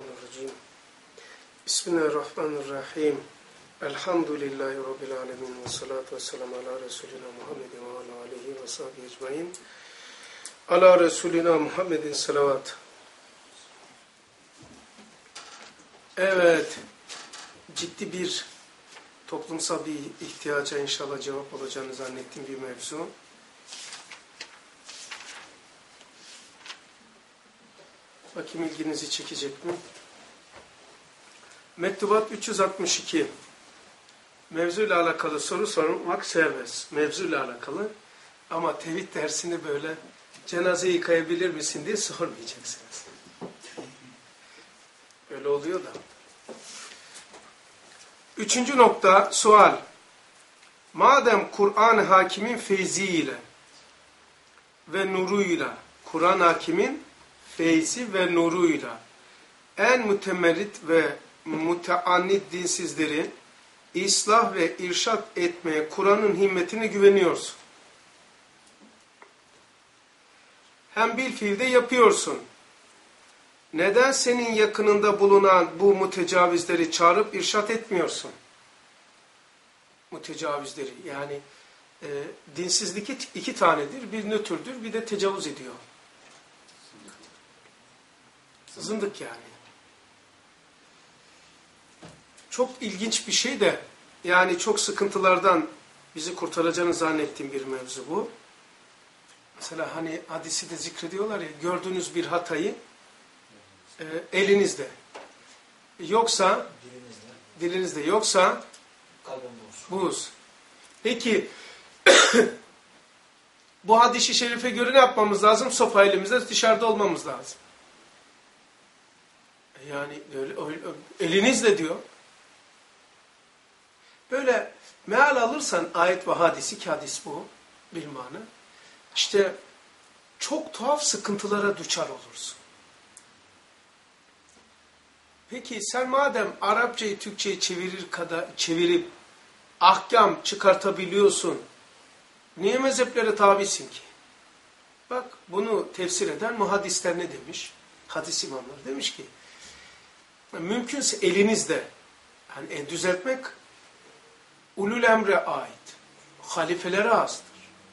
Bismillahirrahmanirrahim. Bismillahirrahmanirrahim. Elhamdülillahi Rabbil alemin ve salatu ve selamu ala Resulina Muhammedin ve ala aleyhi ve sahbihi ecmain. Ala Resulina Muhammedin salavat. Evet, ciddi bir toplumsal bir ihtiyaca inşallah cevap olacağını zannettiğim bir mevzu. Bakayım ilginizi çekecek mi? Mektubat 362. Mevzuyla alakalı soru sormak serbest. Mevzuyla alakalı. Ama tevhid dersini böyle cenaze yıkayabilir misin diye sormayacaksınız. Öyle oluyor da. Üçüncü nokta, sual. Madem Kur'an-ı Hakim'in feyziyle ve nuruyla, Kur'an-ı Hakim'in feyzi ve nuruyla en mütemerrit ve müteannit dinsizleri ıslah ve irşad etmeye Kur'an'ın himmetine güveniyorsun. Hem bilfiilde yapıyorsun. Neden senin yakınında bulunan bu mütecavizleri çağırıp irşad etmiyorsun? Mütecavizleri yani dinsizlik iki tanedir. Bir nötrdür, bir de tecavüz ediyor. Zındık yani. Çok ilginç bir şey de yani çok sıkıntılardan bizi kurtaracağını zannettiğim bir mevzu bu. Mesela hani hadisi de zikrediyorlar ya, gördüğünüz bir hatayı elinizde yoksa dilinizde yoksa buz. Peki bu hadis-i şerife göre ne yapmamız lazım? Sopa elimizde, dışarıda olmamız lazım. Yani öyle, elinizle diyor. Böyle meal alırsan ayet ve hadisi, ki hadis bu bilmanı, işte çok tuhaf sıkıntılara düçar olursun. Peki sen madem Arapçayı Türkçe'ye çevirip ahkam çıkartabiliyorsun, niye mezheplere tabisin ki? Bak bunu tefsir eden muhaddisler ne demiş? Hadis imamları demiş ki, mümkünse elinizde yani düzeltmek ulul emre ait. Halifelere azdır.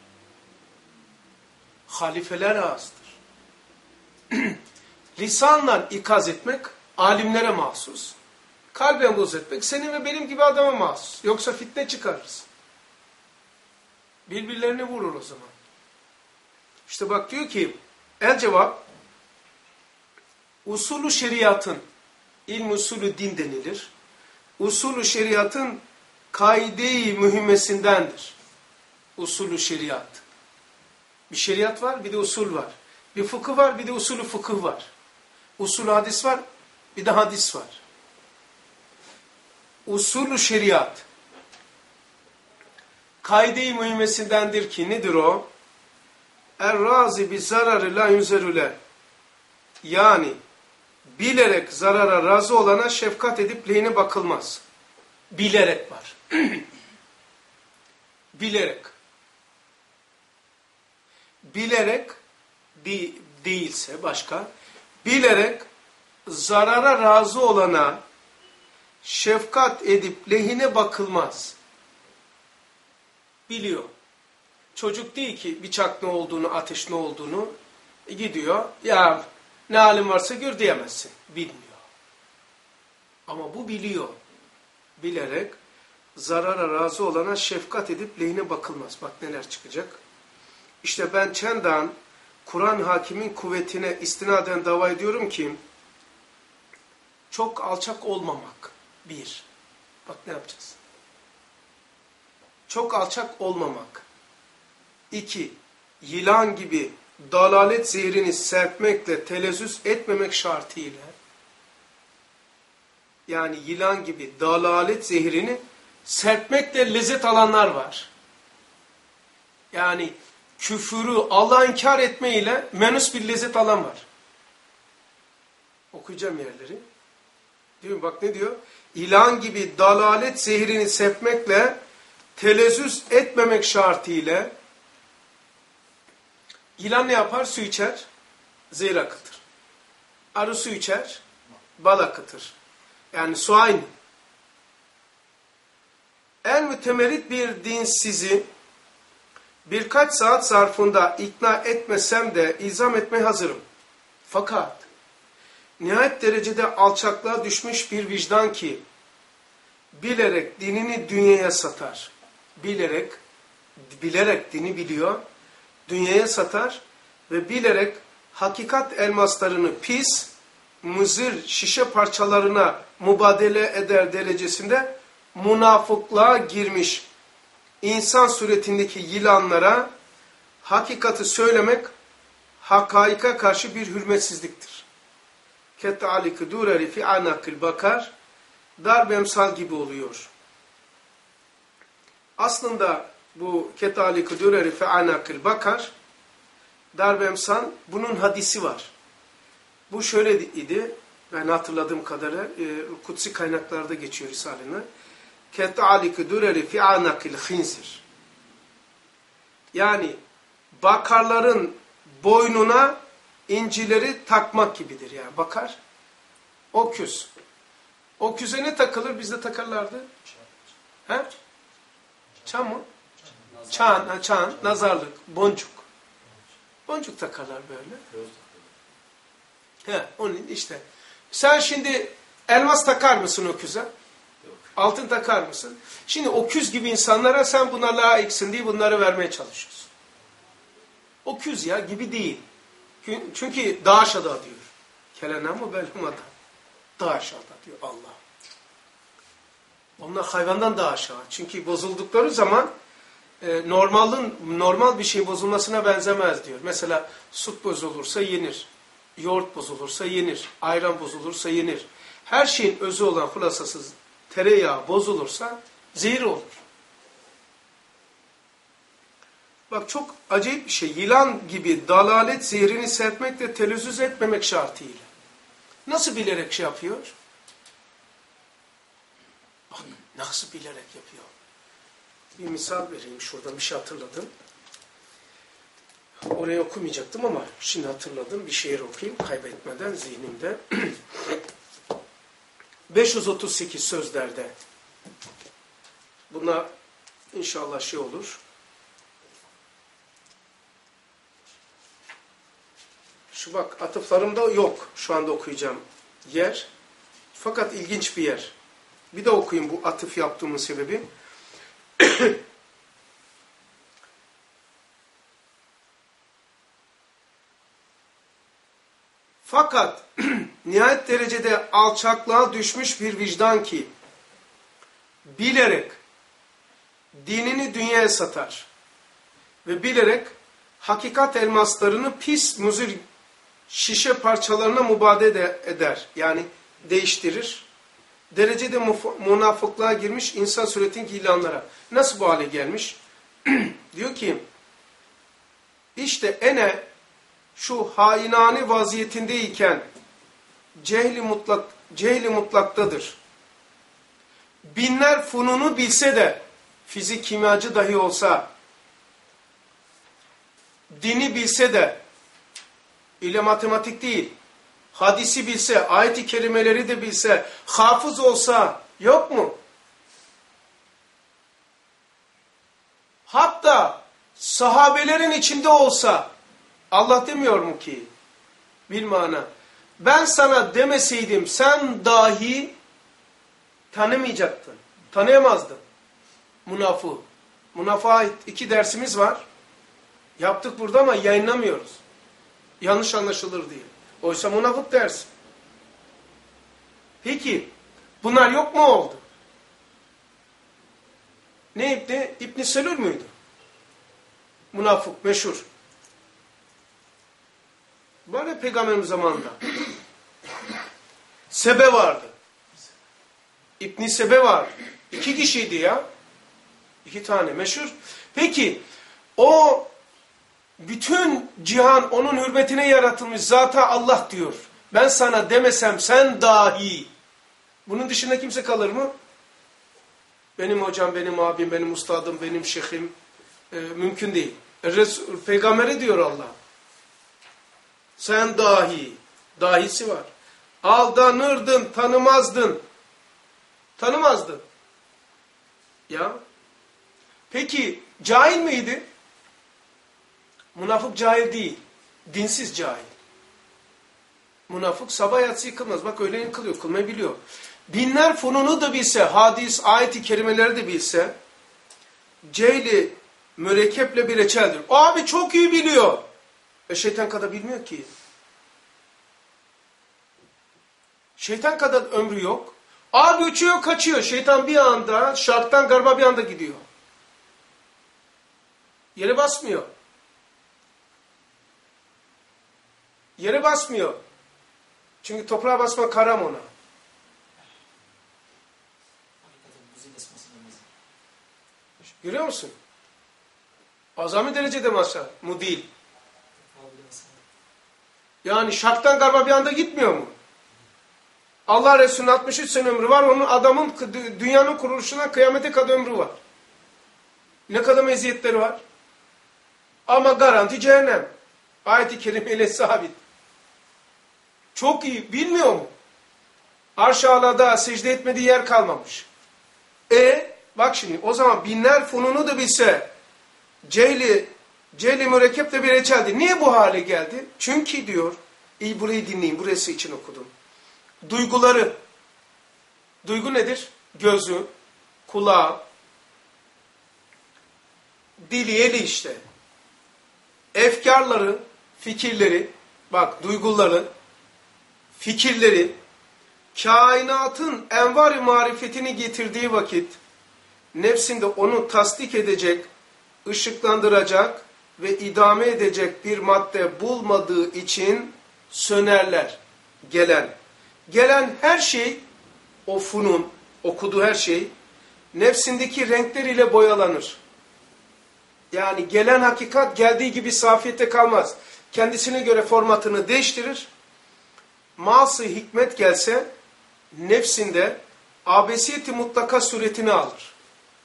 Halifelere azdır. Lisanla ikaz etmek alimlere mahsus. Kalben buz etmek senin ve benim gibi adama mahsus. Yoksa fitne çıkarırız. Birbirlerini vurur o zaman. İşte bak diyor ki el cevap usulü şeriatın İlm usulü din denilir. Usulü şeriatın kaide-i mühimmesindendir. Usulü şeriat. Bir şeriat var, bir de usul var. Bir fıkıh var, bir de usulü fıkıh var. Usulü hadis var, bir de hadis var. Usulü şeriat kaide-i mühimmesindendir ki nedir o? Er-razi bi zararı la yunzerüle. Yani bilerek zarara razı olana şefkat edip lehine bakılmaz. Bilerek var. Bilerek. Bilerek değilse başka. Bilerek zarara razı olana şefkat edip lehine bakılmaz. Biliyor. Çocuk değil ki bıçak ne olduğunu, ateş ne olduğunu gidiyor. Ya ne halin varsa gör diyemezsin. Bilmiyor. Ama bu biliyor. Bilerek zarara razı olana şefkat edip lehine bakılmaz. Bak neler çıkacak. İşte ben çendan Kur'an hakimin kuvvetine istinaden dava ediyorum ki çok alçak olmamak. Bir. Bak ne yapacağız. Çok alçak olmamak. İki. Yılan gibi dalalet zehrini serpmekle telezzüz etmemek şartıyla, yani yılan gibi dalalet zehrini serpmekle lezzet alanlar var. Yani küfürü Allah'a inkar etmeyle menüs bir lezzet alan var. Okuyacağım yerleri. Değil mi? Bak ne diyor? Yılan gibi dalalet zehrini serpmekle telezzüz etmemek şartıyla. Yılan ne yapar? Su içer, zehir akıtır. Arı su içer, bal akıtır. Yani su aynı. En mütemerrit bir din sizi birkaç saat zarfında ikna etmesem de izam etmeye hazırım. Fakat nihayet derecede alçaklığa düşmüş bir vicdan ki bilerek dinini dünyaya satar. Bilerek dini biliyor, dünyaya satar ve bilerek hakikat elmaslarını pis, muzır şişe parçalarına mübadele eder derecesinde münafıklığa girmiş insan suretindeki yılanlara hakikati söylemek hakaika karşı bir hürmetsizliktir. Ket'alik dureri fi anakil bakar darb emsal gibi oluyor. Aslında bu ket'alik dureri fi anakil bakar darb emsal bunun hadisi var. Bu şöyle idi. Ben hatırladığım kadarıyla kutsi kaynaklarda geçiyor Risale'ne. Ket'alik dureri fi anakil khinzir. Yani bakarların boynuna incileri takmak gibidir yani. Bakar. Oküz. Oküze ne takılır? Bizde takarlardı. He? Çan mı? Çan, nazarlık, boncuk. Boncuk takarlar böyle. He, onun işte. Sen şimdi elmas takar mısın öküze? Yok. Altın takar mısın? Şimdi öküz gibi insanlara sen buna layıksın diye bunları vermeye çalışıyorsun. Öküz ya gibi değil. Çünkü daha aşağıda diyor. Kelenamı belhumada. Daha aşağıda diyor Allah. Onlar hayvandan daha aşağı. Çünkü bozuldukları zaman normal bir şey bozulmasına benzemez diyor. Mesela süt bozulursa yenir. Yoğurt bozulursa yenir. Ayran bozulursa yenir. Her şeyin özü olan hulasasız tereyağı bozulursa zehir olur. Bak çok acayip bir şey. Yılan gibi dalalet zehrini serpmekle telözzüz etmemek şartıyla. Nasıl bilerek şey yapıyor? Bak nasıl bilerek yapıyor. Bir misal vereyim şuradan bir şey hatırladım. Orayı okumayacaktım ama şimdi hatırladım. Bir şiir okuyayım kaybetmeden zihnimde. 538 sözlerde. Buna inşallah şey olur. Şu bak atıflarımda yok şu anda okuyacağım yer. Fakat ilginç bir yer. Bir de okuyayım bu atıf yaptığımın sebebi. Fakat nihayet derecede alçaklığa düşmüş bir vicdan ki bilerek dinini dünyaya satar ve bilerek hakikat elmaslarını pis muzır şişe parçalarına mübadele eder. Yani değiştirir. Derecede münafıklığa girmiş insan suretindeki ilanlara. Nasıl bu hale gelmiş? Diyor ki işte ene şu hainane vaziyetindeyken cehli mutlaktadır. Binler fununu bilse de fizik kimyacı dahi olsa dini bilse de ile matematik değil hadisi bilse, ayet-i kerimeleri de bilse, hafız olsa yok mu? Hatta sahabelerin içinde olsa Allah demiyor mu ki? Bilmana. Ben sana demeseydim sen dahi tanımayacaktın. Tanıyamazdın. Münafığı. Münafığa ait 2 dersimiz var. Yaptık burada ama yayınlamıyoruz. Yanlış anlaşılır diye. Oysa münafık dersi. Peki bunlar yok mu oldu? Ne İbn Selül müydü? Münafık meşhur. Böyle peygamberin zamanında. Sebe vardı. İbn Sebe vardı. 2 kişiydi ya. 2 tane meşhur. Peki o bütün cihan onun hürmetine yaratılmış zata Allah diyor. Ben sana demesem sen dahi. Bunun dışında kimse kalır mı? Benim hocam, benim abim, benim ustadım, benim şeyhim. Mümkün değil. Peygamberi diyor Allah. Sen dahi. Dahisi var. Aldanırdın, tanımazdın. Tanımazdın. Ya. Peki cahil miydi? Münafık cahil değil. Dinsiz cahil. Münafık sabah yatsıyı kılmaz. Bak öğleyin kılıyor, kılmayı biliyor. Binler fununu da bilse, hadis, ayet-i kerimeleri de bilse, cehli mürekkeple bir reçeldir. O abi çok iyi biliyor. Şeytan kadar bilmiyor ki. Şeytan kadar ömrü yok. Abi uçuyor, kaçıyor. Şeytan bir anda, şarktan garba bir anda gidiyor. Yere basmıyor. Yere basmıyor. Çünkü toprağa basmak haram ona. Görüyor musun? Azami derecede masa mu değil. Yani şarktan garba bir anda gitmiyor mu? Allah Resulü'nün 63 sene ömrü var. Onun adamın dünyanın kuruluşuna kıyamete kadar ömrü var. Ne kadar meziyetleri var. Ama garanti cehennem. Ayet-i kerimeyle sabit. Çok iyi. Bilmiyor mu? Arş-ı Ala'da secde etmediği yer kalmamış. Bak şimdi o zaman binler fununu da bilse cehli mürekkep de bir reçeldi. Niye bu hale geldi? Çünkü diyor, burayı dinleyin, burası için okudum. Duyguları. Duygu nedir? Gözü, kulağı, dili, eli işte. Efkarları, fikirleri, bak duyguları, fikirleri, kainatın envar-ı marifetini getirdiği vakit, nefsinde onu tasdik edecek, ışıklandıracak ve idame edecek bir madde bulmadığı için sönerler. Gelen her şey, o funun, okuduğu her şey, nefsindeki renkler ile boyalanır. Yani gelen hakikat geldiği gibi safiyette kalmaz. Kendisine göre formatını değiştirir. Mas-ı hikmet gelse, nefsinde abesiyeti mutlaka suretini alır.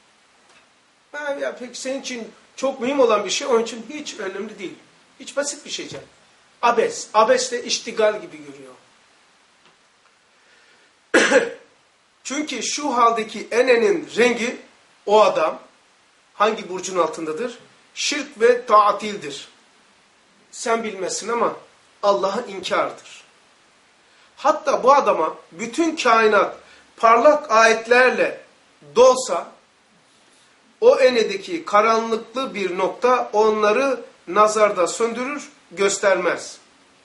Ya peki senin için çok mühim olan bir şey, onun için hiç önemli değil. Hiç basit bir şey canım. Abes. Abes de iştigal gibi görüyor. Çünkü şu haldeki enenin rengi, o adam hangi burcun altındadır? Şirk ve taatildir. Sen bilmezsin ama Allah'ın inkardır. Hatta bu adama bütün kainat parlak ayetlerle dolsa, o enedeki karanlıklı bir nokta onları nazarda söndürür, göstermez.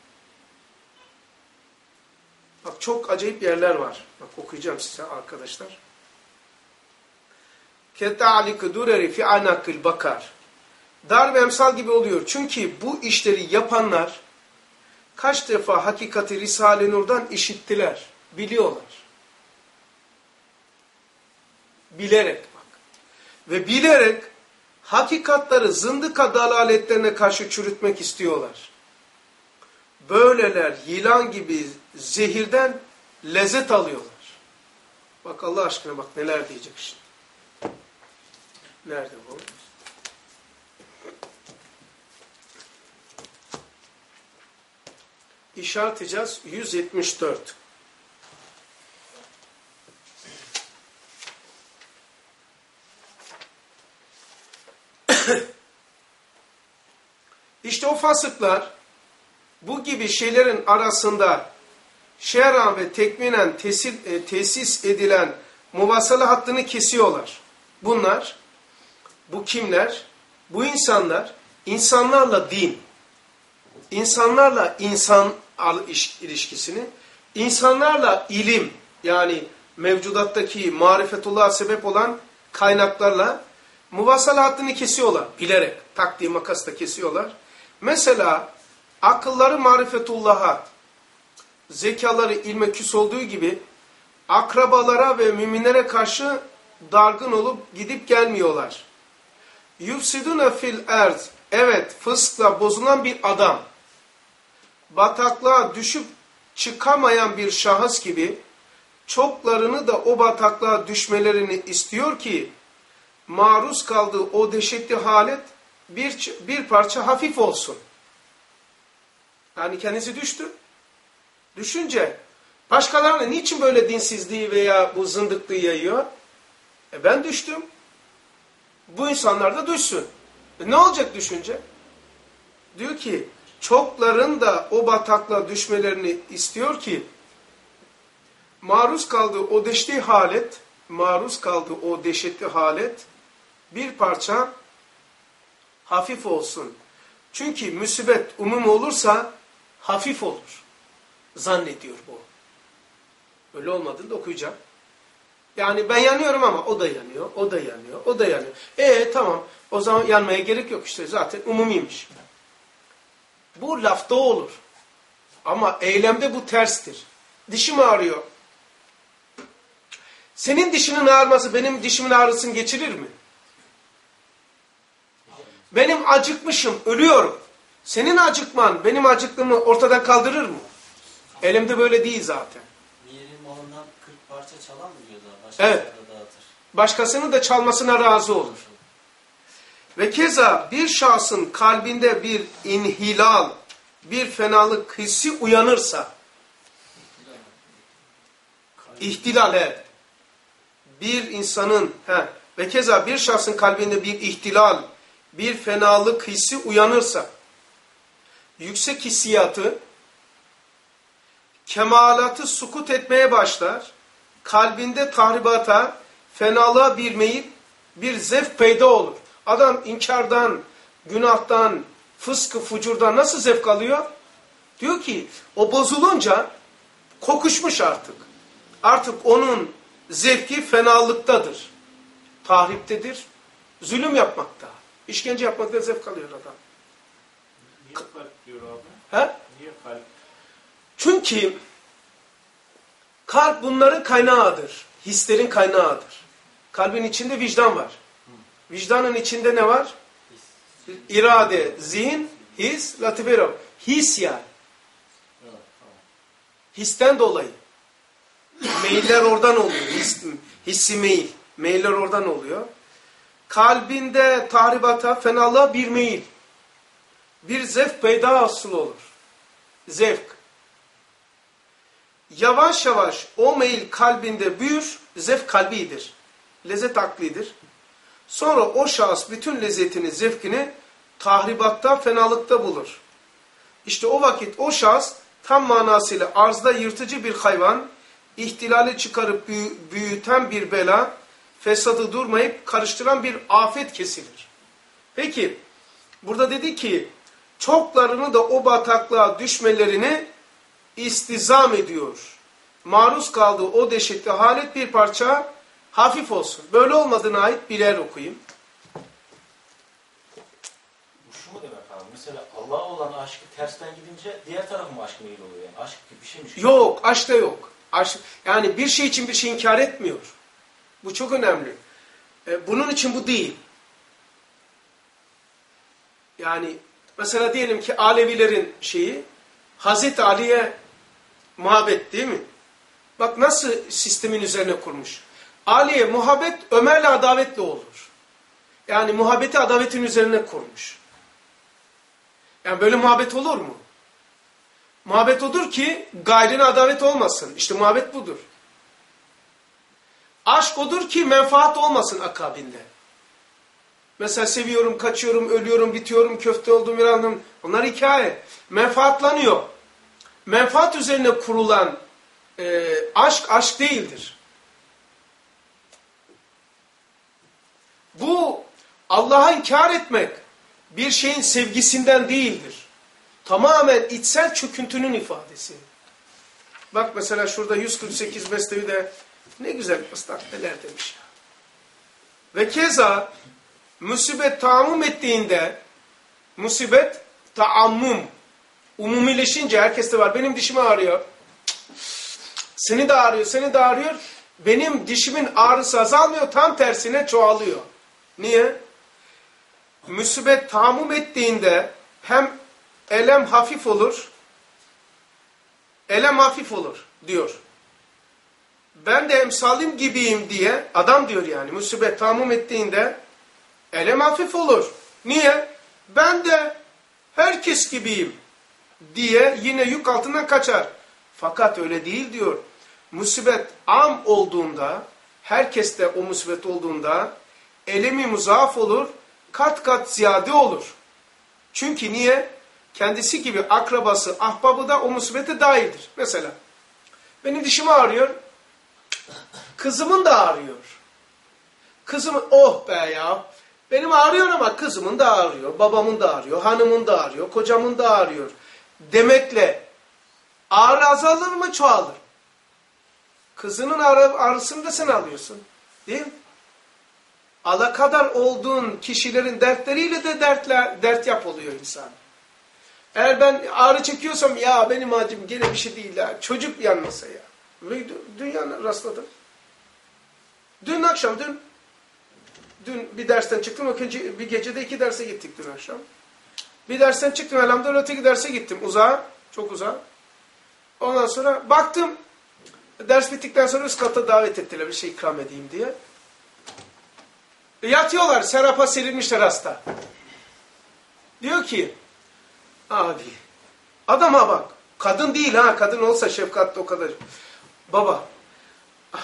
Bak çok acayip yerler var. Bak okuyacağım size arkadaşlar. Keta'lik dureri fi anakil bakar. Dar ve emsal gibi oluyor. Çünkü bu işleri yapanlar kaç defa hakikati Risale-i Nur'dan işittiler, biliyorlar. Bilerek bak. Ve bilerek hakikatları zındıka dalaletlerine karşı çürütmek istiyorlar. Böyleler yılan gibi zehirden lezzet alıyorlar. Bak Allah aşkına bak neler diyecek şimdi. Nerede bu? İşaret edeceğiz 174. İşte o fasıklar bu gibi şeylerin arasında şer'an ve tekminen tesis edilen muvasala hattını kesiyorlar. Bunlar, bu kimler? Bu insanlar, insanlarla din, insanlarla insan ilişkisini, insanlarla ilim, yani mevcudattaki marifetullah'a sebep olan kaynaklarla muvasala hattını kesiyorlar. Bilerek, taktiği makasla kesiyorlar. Mesela akılları marifetullah'a, zekaları ilme küs olduğu gibi akrabalara ve müminlere karşı dargın olup gidip gelmiyorlar. Yufsidune fil erz. Evet, fıskla bozulan bir adam. Bataklığa düşüp çıkamayan bir şahıs gibi çoklarını da o bataklığa düşmelerini istiyor ki maruz kaldığı o dehşetli halet bir parça hafif olsun. Yani kendisi düştü. Düşünce Başkalarına niçin böyle dinsizliği veya bu zındıklığı yayıyor? Ben düştüm. Bu insanlar da düşsün. Ne olacak düşünce? Diyor ki çokların da o bataklığa düşmelerini istiyor ki maruz kaldığı o dehşetli halet bir parça hafif olsun. Çünkü musibet umum olursa hafif olur. Zannediyor bu. Öyle olmadığını da okuyacağım. Yani ben yanıyorum ama o da yanıyor, o da yanıyor, o da yanıyor. Tamam, o zaman yanmaya gerek yok işte, zaten umumiymiş. Bu lafta olur. Ama eylemde bu terstir. Dişim ağrıyor. Senin dişinin ağrıması benim dişimin ağrısını geçirir mi? Benim acıkmışım, ölüyorum. Senin acıkman benim acıklığımı ortadan kaldırır mı? Elimde böyle değil zaten. Bir yerin malından 40 parça çalan mı diyorlar? Evet. Başkasının da çalmasına razı olur. Ve keza bir şahsın kalbinde bir inhilal, bir fenalık hissi uyanırsa, ihtilal bir insanın, ve keza bir şahsın kalbinde bir ihtilal, bir fenalık hissi uyanırsa, yüksek hissiyatı, kemalatı sukut etmeye başlar, kalbinde tahribata, fenalığa bir meyil, bir zevk peyda olur. Adam inkardan, günahtan, fıskı, fucurdan nasıl zevk alıyor? Diyor ki o bozulunca kokuşmuş artık. Artık onun zevki fenalıktadır. Tahriptedir. Zulüm yapmakta. İşkence yapmakta zevk alıyor adam. Niye kalp diyor abi? He? Niye kalp? Çünkü kalp bunların kaynağıdır. Hislerin kaynağıdır. Kalbin içinde vicdan var. Vicdanın içinde ne var? İrade, zihin, his, latifero. His yani. Histen dolayı. Meyiller oradan oluyor. Hissi meyil. Meyiller oradan oluyor. Kalbinde tahribata, fenalığa bir meyil. Bir zevk peyda hasıl olur. Zevk. Yavaş yavaş o meyil kalbinde büyür. Zevk kalbidir. Lezzet aklidir. Sonra o şahıs bütün lezzetini, zevkini tahribatta, fenalıkta bulur. İşte o vakit o şahıs tam manasıyla arzda yırtıcı bir hayvan, ihtilali çıkarıp büyüten bir bela, fesadı durmayıp karıştıran bir afet kesilir. Peki, burada dedi ki, çoklarını da o bataklığa düşmelerini istizam ediyor. Maruz kaldığı o dehşetli halet bir parça hafif olsun. Böyle olmadığına ait bir yer okuyayım. Bu şu mu demek abi? Mesela Allah'a olan aşkı tersten gidince diğer tarafı mı aşk meyil oluyor yani? Aşk gibi bir şeymiş. Yok, aşk da yok. Aşk, yani bir şey için bir şey inkar etmiyor. Bu çok önemli. Bunun için bu değil. Yani mesela diyelim ki Alevilerin şeyi Hazreti Ali'ye muhabbet değil mi? Bak nasıl sistemin üzerine kurmuş. Ali'ye muhabbet Ömer'le adavetle olur. Yani muhabbeti adavetin üzerine kurmuş. Yani böyle muhabbet olur mu? Muhabbet odur ki gayrine adavet olmasın. İşte muhabbet budur. Aşk odur ki menfaat olmasın akabinde. Mesela seviyorum, kaçıyorum, ölüyorum, bitiyorum, köfte oldum, virandım. Onlar hikaye. Menfaatlanıyor. Menfaat üzerine kurulan aşk değildir. Bu Allah'a inkar etmek bir şeyin sevgisinden değildir. Tamamen içsel çöküntünün ifadesi. Bak mesela şurada 148 Mesnevi'de ne güzel ıslakteler demiş ya. Ve keza musibet taammüm ettiğinde musibet taammüm umumileşince herkeste var. Benim dişim ağrıyor. Seni de ağrıyor, seni de ağrıyor. Benim dişimin ağrısı azalmıyor, tam tersine çoğalıyor. Niye? Musibet taammüm ettiğinde hem elem hafif olur, elem hafif olur diyor. Ben de emsalim gibiyim diye, adam diyor yani, musibet taammüm ettiğinde elem hafif olur. Niye? Ben de herkes gibiyim diye yine yük altından kaçar. Fakat öyle değil diyor. Musibet am olduğunda, herkeste o musibet olduğunda elemi muzaf olur, kat kat ziyade olur. Çünkü niye? Kendisi gibi akrabası, ahbabı da o musibete dahildir. Mesela benim dişim ağrıyor, kızımın da ağrıyor. Kızım, oh be ya, benim ağrıyor ama kızımın da ağrıyor, babamın da ağrıyor, hanımın da ağrıyor, kocamın da ağrıyor demekle ağrı azalır mı, çoğalır? Kızının ağrısını da sen alıyorsun. Değil mi? Alakadar olduğun kişilerin dertleriyle de dert yap oluyor insan. Eğer ben ağrı çekiyorsam, ya benim acım gene bir şey değil ya. Çocuk yanmasa ya. Ve dün rastladım. Dün akşam, dün bir dersten çıktım. Bir gecede 2 derse gittik dün akşam. Bir dersten çıktım, elhamdülillah öteki derse gittim. Uzağa, çok uzağa. Ondan sonra baktım, ders bittikten sonra üst kata davet ettiler bir şey ikram edeyim diye. Yatıyorlar, serapa serilmişler hasta. Diyor ki, abi, adama bak, kadın değil ha, kadın olsa şefkatli o kadar. Baba, abi,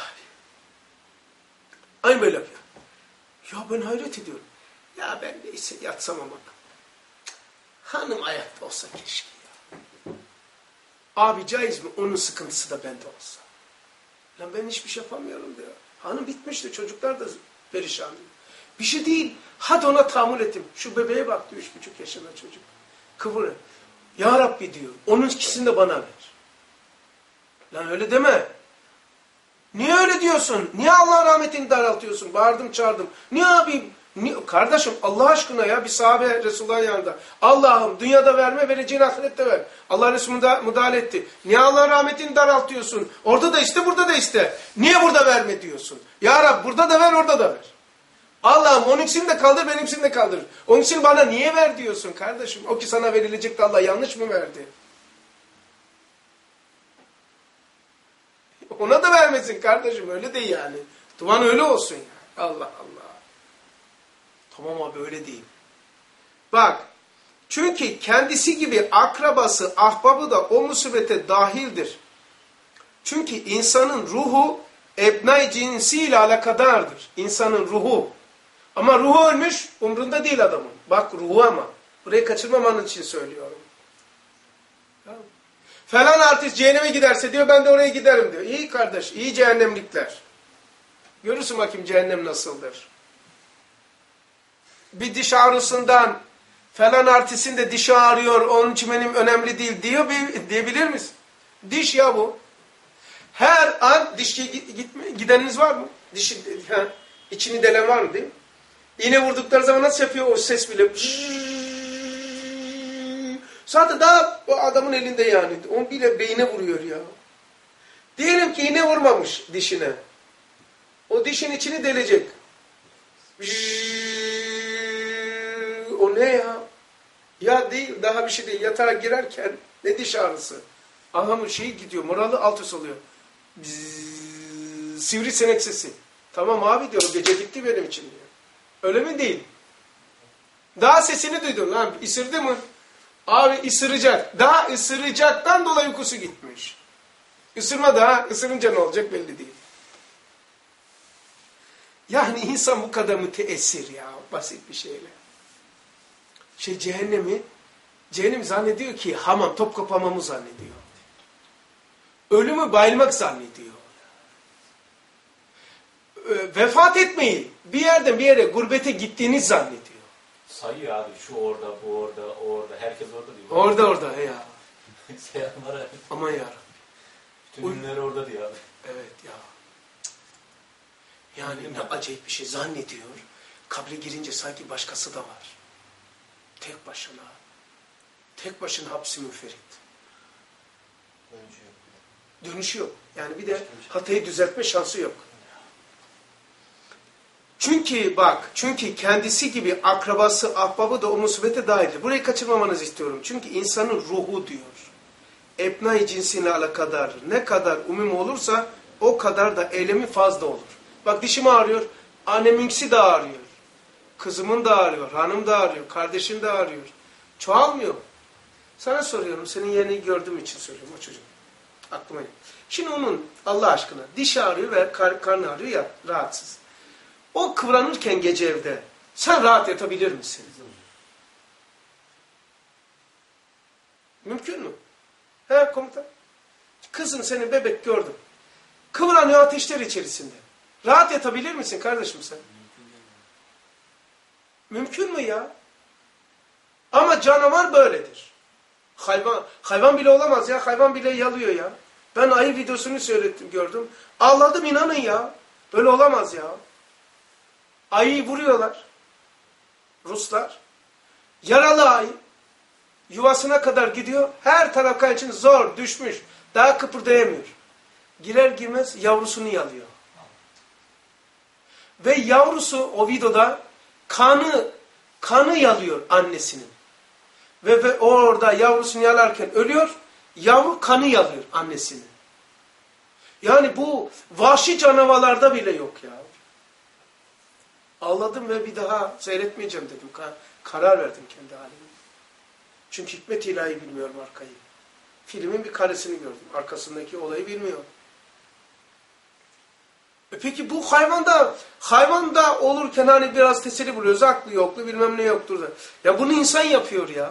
aynı böyle yapıyor. Ya ben hayret ediyorum. Ya ben neyse yatsam ama. Hanım ayakta olsa keşke ya. Abi caiz mi? Onun sıkıntısı da bende olsa. Lan ben hiçbir şey yapamıyorum diyor. Hanım bitmişti, çocuklar da perişan. Bir şey değil. Hadi ona tahammül ettim. Şu bebeğe bak diyor, 3,5 yaşında çocuk. Kıvırı. Ya Rabbi diyor, onun ikisini de bana ver. Lan öyle deme. Niye öyle diyorsun? Niye Allah rahmetini daraltıyorsun? Bağırdım çağırdım. Niye abi? Kardeşim Allah aşkına ya, bir sahabe Resulullah'ın yanında. Allah'ım dünyada verme, vereceğin ahirette ver. Allah Resulü müdahale etti. Niye Allah rahmetini daraltıyorsun? Orada da iste, burada da iste. Niye burada verme diyorsun? Ya Rab burada da ver, orada da ver. Allah'ım onunkisini de kaldır, benimkisini de kaldır. Onunkisini bana niye ver diyorsun kardeşim? O ki sana verilecekti, Allah yanlış mı verdi? Ona da vermesin kardeşim, öyle değil yani. Duman öyle olsun ya. Allah Allah. Tamam abi öyle değil. Bak, çünkü kendisi gibi akrabası, ahbabı da o musibete dahildir. Çünkü insanın ruhu ebnai cinsiyle alakadardır. İnsanın ruhu. Ama ruhu ölmüş, umrunda değil adamın. Bak ruhu ama. Burayı kaçırmamanın için söylüyorum. Falan artist cehenneme giderse diyor, ben de oraya giderim diyor. İyi kardeş, iyi cehennemlikler. Görürsün bakayım cehennem nasıldır. Bir diş ağrısından falan artistin de dişi ağrıyor, onun için benim önemli değil diyebilir misin? Diş ya bu. Her an dişçiye gideniniz var mı? İçini delen var mı değil mi? İğne vurdukları zaman nasıl yapıyor o ses bile? Sadece daha o adamın elinde yani. O bile beyine vuruyor ya. Diyelim ki iğne vurmamış dişine. O dişin içini delecek. O ne ya? Ya değil, daha bir şey değil. Yatağa girerken ne diş ağrısı? Adamın şeyi gidiyor, moralı alt üst oluyor. Sivrisinek sesi. Tamam abi diyor, gece bitti benim için diyor. Öyle mi değil? Daha sesini duydun lan, ısırdı mı? Abi ısıracak. Daha ısıracaktan dolayı uykusu gitmiş. Isırma daha, ısırınca ne olacak belli değil. Yani insan bu kadar müteessir ya, basit bir şeyle. Cehennem zannediyor ki hamam, Topkapı hamamı zannediyor. Ölümü bayılmak zannediyor. Vefat etmeyi, bir yerden bir yere gurbete gittiğini zannediyor. Sayıyor abi, şu orada, bu orada, o orada, herkes orada diyor. Orada ya. Seyanlar abi. Aman yarabbim. Bütün ünlüler orada diyor abi. Evet ya. Yani ne acayip bir şey zannediyor. Kabre girince sanki başkası da var. Tek başına. Tek başına hapsi müferit. Dönüşü yok. Yani bir de hatayı düzeltme şansı yok. Çünkü kendisi gibi akrabası, ahbabı da o musibete dahildir. Burayı kaçırmamanızı istiyorum. Çünkü insanın ruhu diyor. Ebnai cinsine alakadar. Ne kadar umum olursa o kadar da eylemi fazla olur. Bak dişim ağrıyor, anneminkisi de ağrıyor. Kızımın da ağrıyor, hanım da ağrıyor, kardeşim de ağrıyor. Çoğalmıyor. Sana soruyorum, senin yerini gördüğüm için söylüyorum o çocuk. Aklıma geldi. Şimdi onun Allah aşkına dişi ağrıyor ve karnı ağrıyor ya, rahatsız. O kıvranırken gece evde sen rahat yatabilir misin? Mümkün mü? He komutan. Kızın seni bebek gördüm. Kıvranıyor ateşler içerisinde. Rahat yatabilir misin kardeşim sen? Mümkün mü ya? Ama canavar böyledir. Hayvan bile olamaz ya. Hayvan bile yalıyor ya. Ben ayı videosunu seyrettim, gördüm. Ağladım, inanın ya. Böyle olamaz ya. Ayıyı vuruyorlar. Ruslar. Yaralı ayı. Yuvasına kadar gidiyor. Her taraf kan için zor düşmüş. Daha kıpırdayamıyor. Girer girmez yavrusunu yalıyor. Ve yavrusu o videoda kanı yalıyor annesinin. Ve orada yavrusunu yalarken ölüyor. Yavru kanı yalıyor annesinin. Yani bu vahşi canavarlarda bile yok ya. Ağladım ve bir daha seyretmeyeceğim dedim. Karar verdim kendi halime. Çünkü hikmet ilahi bilmiyorum arkayı. Filmin bir karesini gördüm. Arkasındaki olayı bilmiyorum. Peki bu hayvanda olurken hani biraz teselli buluyoruz. Aklı yoklu bilmem ne yoktur da. Ya bunu insan yapıyor ya.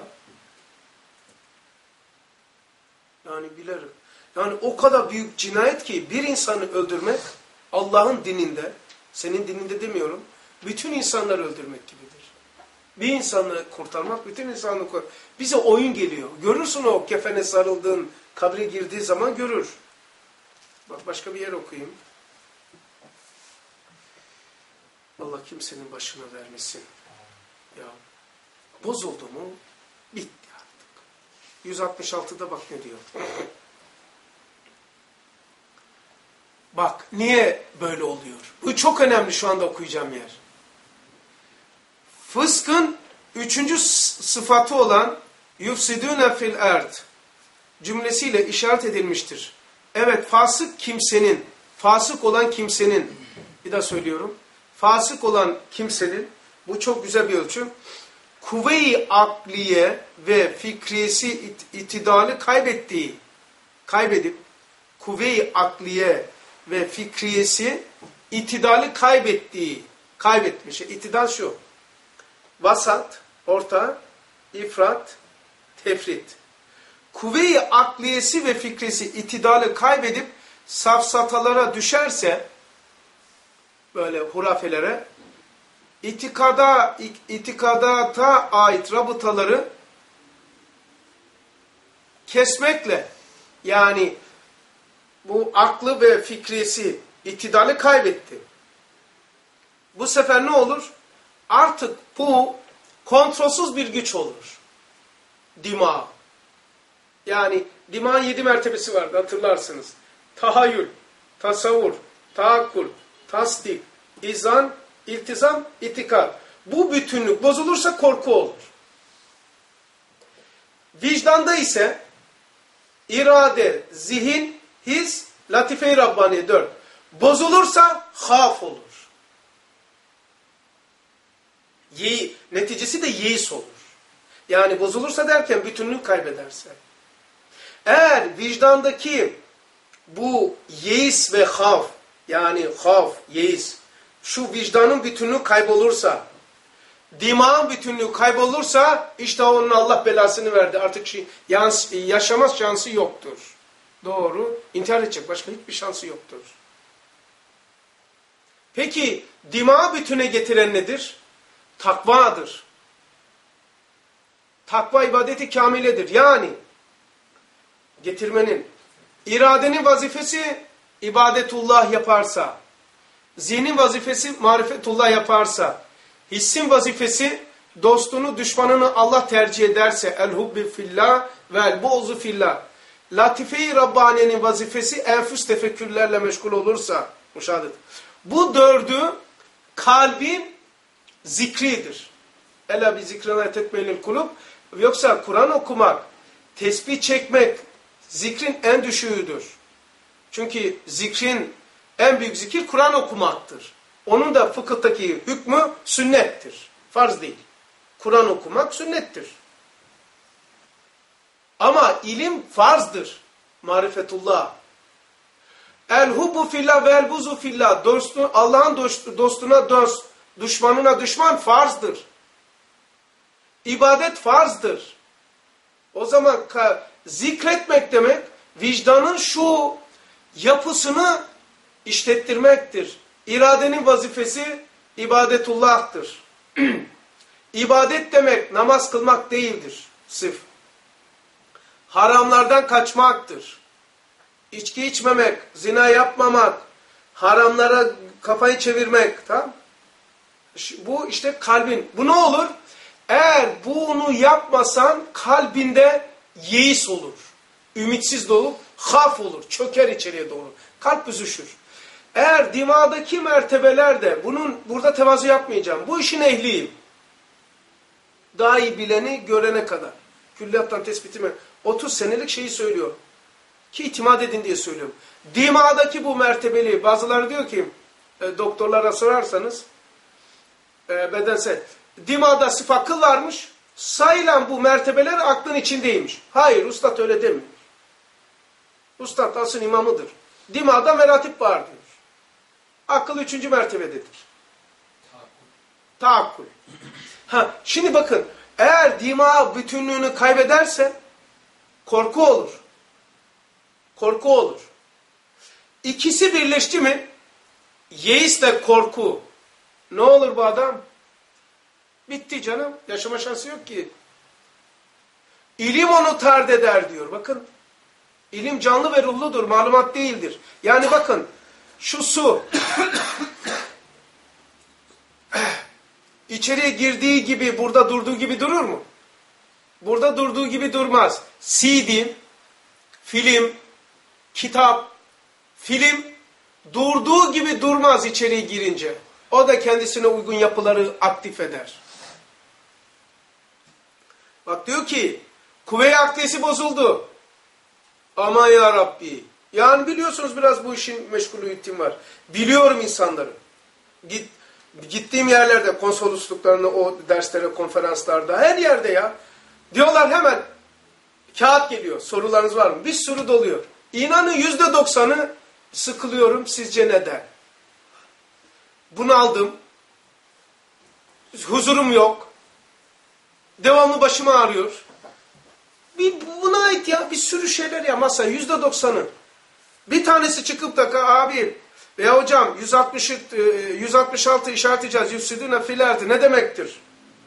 Yani bilerek. Yani o kadar büyük cinayet ki bir insanı öldürmek Allah'ın dininde, senin dininde demiyorum, bütün insanları öldürmek gibidir. Bir insanı kurtarmak, bütün insanı kurtarmak. Bize oyun geliyor. Görürsün o kefene sarıldığın, kabre girdiği zaman görür. Bak başka bir yer okuyayım. Allah kimsenin başına vermesin. Ya bozuldu mu bitti artık. 166'da bak ne diyor. Bak niye böyle oluyor? Bu çok önemli, şu anda okuyacağım yer. Fıskın 3. sıfatı olan yufsidûne fil erd cümlesiyle işaret edilmiştir. Evet, fasık olan kimsenin, bir daha söylüyorum, fasık olan kimsenin, bu çok güzel bir ölçü, kuvve-i akliye ve fikriyesi itidali kaybedip kuvve-i akliye ve fikriyesi itidali kaybetmiş. İtidal şu: vasat, orta, ifrat, tefrit. Kuvve-i akliyesi ve fikriyesi itidali kaybedip safsatalara düşerse, böyle hurafelere, itikadata ait rabıtaları kesmekle, yani bu aklı ve fikriyesi, itidali kaybetti. Bu sefer ne olur? Artık bu kontrolsüz bir güç olur. Dima. Yani dimağın 7 mertebesi vardı, hatırlarsınız. Tahayyül, tasavvur, taakkul, tasdik, izan, iltizam, itikad. Bu bütünlük bozulursa korku olur. Vicdanda ise irade, zihin, his, latife-i Rabbani 4. Bozulursa haf olur. Neticesi de yeis olur. Yani bozulursa derken bütünlük kaybederse. Eğer vicdandaki bu yeis ve haf, yani haf, yeis, şu vicdanın bütünlüğü kaybolursa, dimağın bütünlüğü kaybolursa, işte onun Allah belasını verdi. Artık yaşamaz şansı yoktur. Doğru. İntihar edecek. Başka hiçbir şansı yoktur. Peki dimağı bütüne getiren nedir? Takvadır. Takva ibadeti kamiledir. Yani getirmenin, iradenin vazifesi ibadetullah yaparsa, zihnin vazifesi marifetullah yaparsa, hissin vazifesi dostunu, düşmanını Allah tercih ederse, el-hubbi fillah ve el-bu'zu fillah. Latife-i Rabbani'nin vazifesi enfüs tefekkürlerle meşgul olursa, müşahadet. Bu 4'ü kalbin zikridir. Ela bi zikrina tetmeynil kulub. Yoksa Kur'an okumak, tesbih çekmek zikrin en düşüğüdür. Çünkü zikrin en büyük zikir Kur'an okumaktır. Onun da fıkıhtaki hükmü sünnettir. Farz değil. Kur'an okumak sünnettir. Ama ilim farzdır. Marifetullah. El hubbu fillah ve el buzu fillah. Allah'ın dostuna dost, düşmanına düşman farzdır. İbadet farzdır. O zaman zikretmek demek vicdanın şu yapısını işlettirmektir. İradenin vazifesi ibadetullah'tır. İbadet demek namaz kılmak değildir. Sırf. Haramlardan kaçmaktır. İçki içmemek, zina yapmamak, haramlara kafayı çevirmek. Tamam? Bu işte kalbin. Bu ne olur? Eğer bunu yapmasan kalbinde yeis olur. Ümitsiz dolup haf olur. Çöker içeriye doğru. Kalp büzüşür. Eğer dimağdaki mertebeler de burada tevazu yapmayacağım. Bu işin ehliyim. Daha iyi bileni görene kadar. Külliyattan tespitime 30 senelik şeyi söylüyor. Ki itimat edin diye söylüyorum. Dimağdaki bu mertebeli, bazıları diyor ki, doktorlara sorarsanız, bedensel, dimağda sırf akıl varmış, sayılan bu mertebeler aklın içindeymiş. Hayır, ustad öyle demiyor. Ustad asıl imamıdır. Dimağda meratip var diyor. Akıl 3. mertebededir. Taakkul. Şimdi bakın, eğer dima bütünlüğünü kaybederse korku olur. Korku olur. İkisi birleşti mi, yeisle korku, ne olur bu adam? Bitti canım. Yaşama şansı yok ki. İlim onu tard eder diyor. Bakın. İlim canlı ve ruhludur. Malumat değildir. Yani bakın. Şu su. İçeriye girdiği gibi, burada durduğu gibi durur mu? Burada durduğu gibi durmaz. CD, film, kitap, film durduğu gibi durmaz içeriye girince. O da kendisine uygun yapıları aktif eder. Bak diyor ki, kuvve-i akdesi bozuldu. Aman ya Rabbi. Yani biliyorsunuz biraz bu işin meşguliyeti var. Biliyorum insanları. Gittiğim yerlerde, konsolosluklarında, o derslere, konferanslarda, her yerde ya. Diyorlar hemen, kağıt geliyor, sorularınız var mı? Bir sürü doluyor. İnanın %90'ı sıkılıyorum, sizce neden? Bunaldım. Huzurum yok. Devamlı başım ağrıyor. Buna ait ya bir sürü şeyler ya masa %90'ı. Bir tanesi çıkıp da abi veya hocam 166 işaret edeceğiz. Yüfsidüne filerdi. Ne demektir?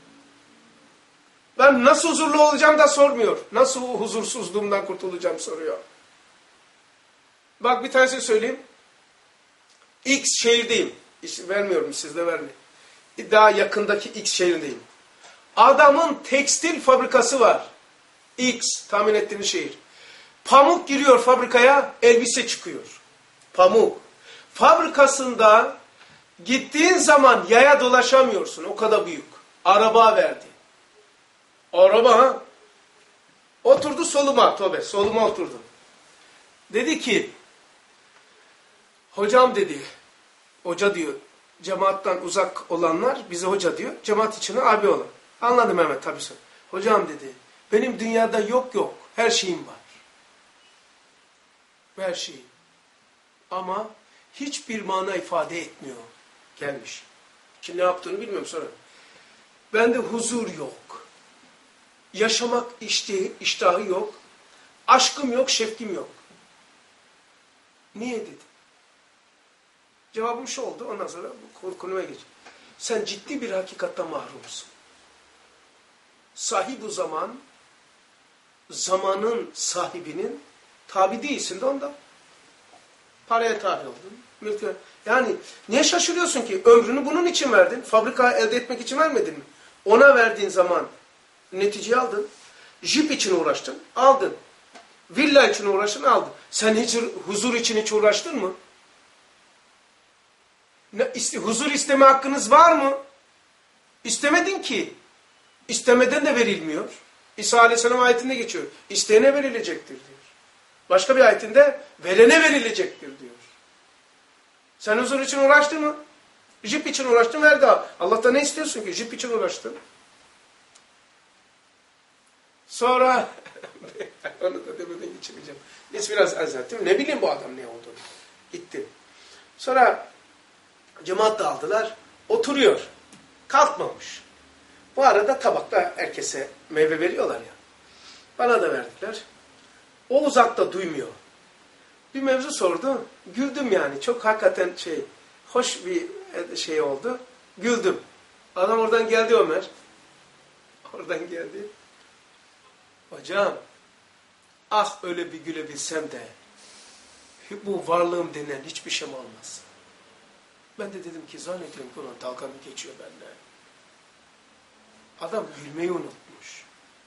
Ben nasıl huzurlu olacağım da sormuyor. Nasıl huzursuzluğumdan kurtulacağım soruyor. Bak bir tanesini söyleyeyim. X şehirdeyim. Vermiyorum sizde vermeyin. Daha yakındaki X şehrindeyim. Adamın tekstil fabrikası var. X tahmin ettiğiniz şehir. Pamuk giriyor fabrikaya, elbise çıkıyor. Pamuk. Fabrikasında gittiğin zaman yaya dolaşamıyorsun. O kadar büyük. Araba verdi. Araba ha. Oturdu soluma. Tövbe soluma oturdu. Dedi ki hocam dedi. Hoca diyor. Cemaattan uzak olanlar bize hoca diyor. Cemaat içine abi olan. Anladım Mehmet tabii sen. Hocam dedi. Benim dünyada yok. Her şeyim var. Her şeyim. Ama hiçbir mana ifade etmiyor. Gelmiş. Ki ne yaptığını bilmiyorum sonra. Bende huzur yok. Yaşamak iştahı yok. Aşkım yok, şefkim yok. Niye dedi? Cevabım şu oldu. Ondan sonra konuma geçeyim. Sen ciddi bir hakikatten mahrumsun. Sahibu zaman, zamanın sahibinin tabi değilsin de ondan. Paraya tabi oldun. Mülkü. Yani niye şaşırıyorsun ki? Ömrünü bunun için verdin. Fabrika elde etmek için vermedin mi? Ona verdiğin zaman neticeyi aldın. Jip için uğraştın, aldın. Villa için uğraştın, aldın. Sen hiç huzur için hiç uğraştın mı? Huzur isteme hakkınız var mı? İstemedin ki. İstemeden de verilmiyor. İsa Aleyhisselam ayetinde geçiyor. İsteyene verilecektir diyor. Başka bir ayetinde verene verilecektir diyor. Sen huzur için uğraştın mı? Jip için uğraştın, verdi. Allah'tan ne istiyorsun ki? Jip için uğraştın. Sonra onu da demeden geçireceğim. Biz biraz azalttım. Ne bileyim bu adam ne olduğunu. Gittim. Sonra cemaat dağıldılar. Oturuyor. Kalkmamış. Bu arada tabakta herkese meyve veriyorlar ya. Bana da verdiler. O uzakta duymuyor. Bir mevzu sordu. Güldüm yani. Çok hakikaten hoş bir şey oldu. Güldüm. Adam oradan geldi Ömer. Oradan geldi. Hocam, ah öyle bir gülebilsem de bu varlığım denen hiçbir şey olmaz. Ben de dedim ki zannediyorum ki ona dalga mı geçiyor benimle. Adam gülmeyi unutmuş.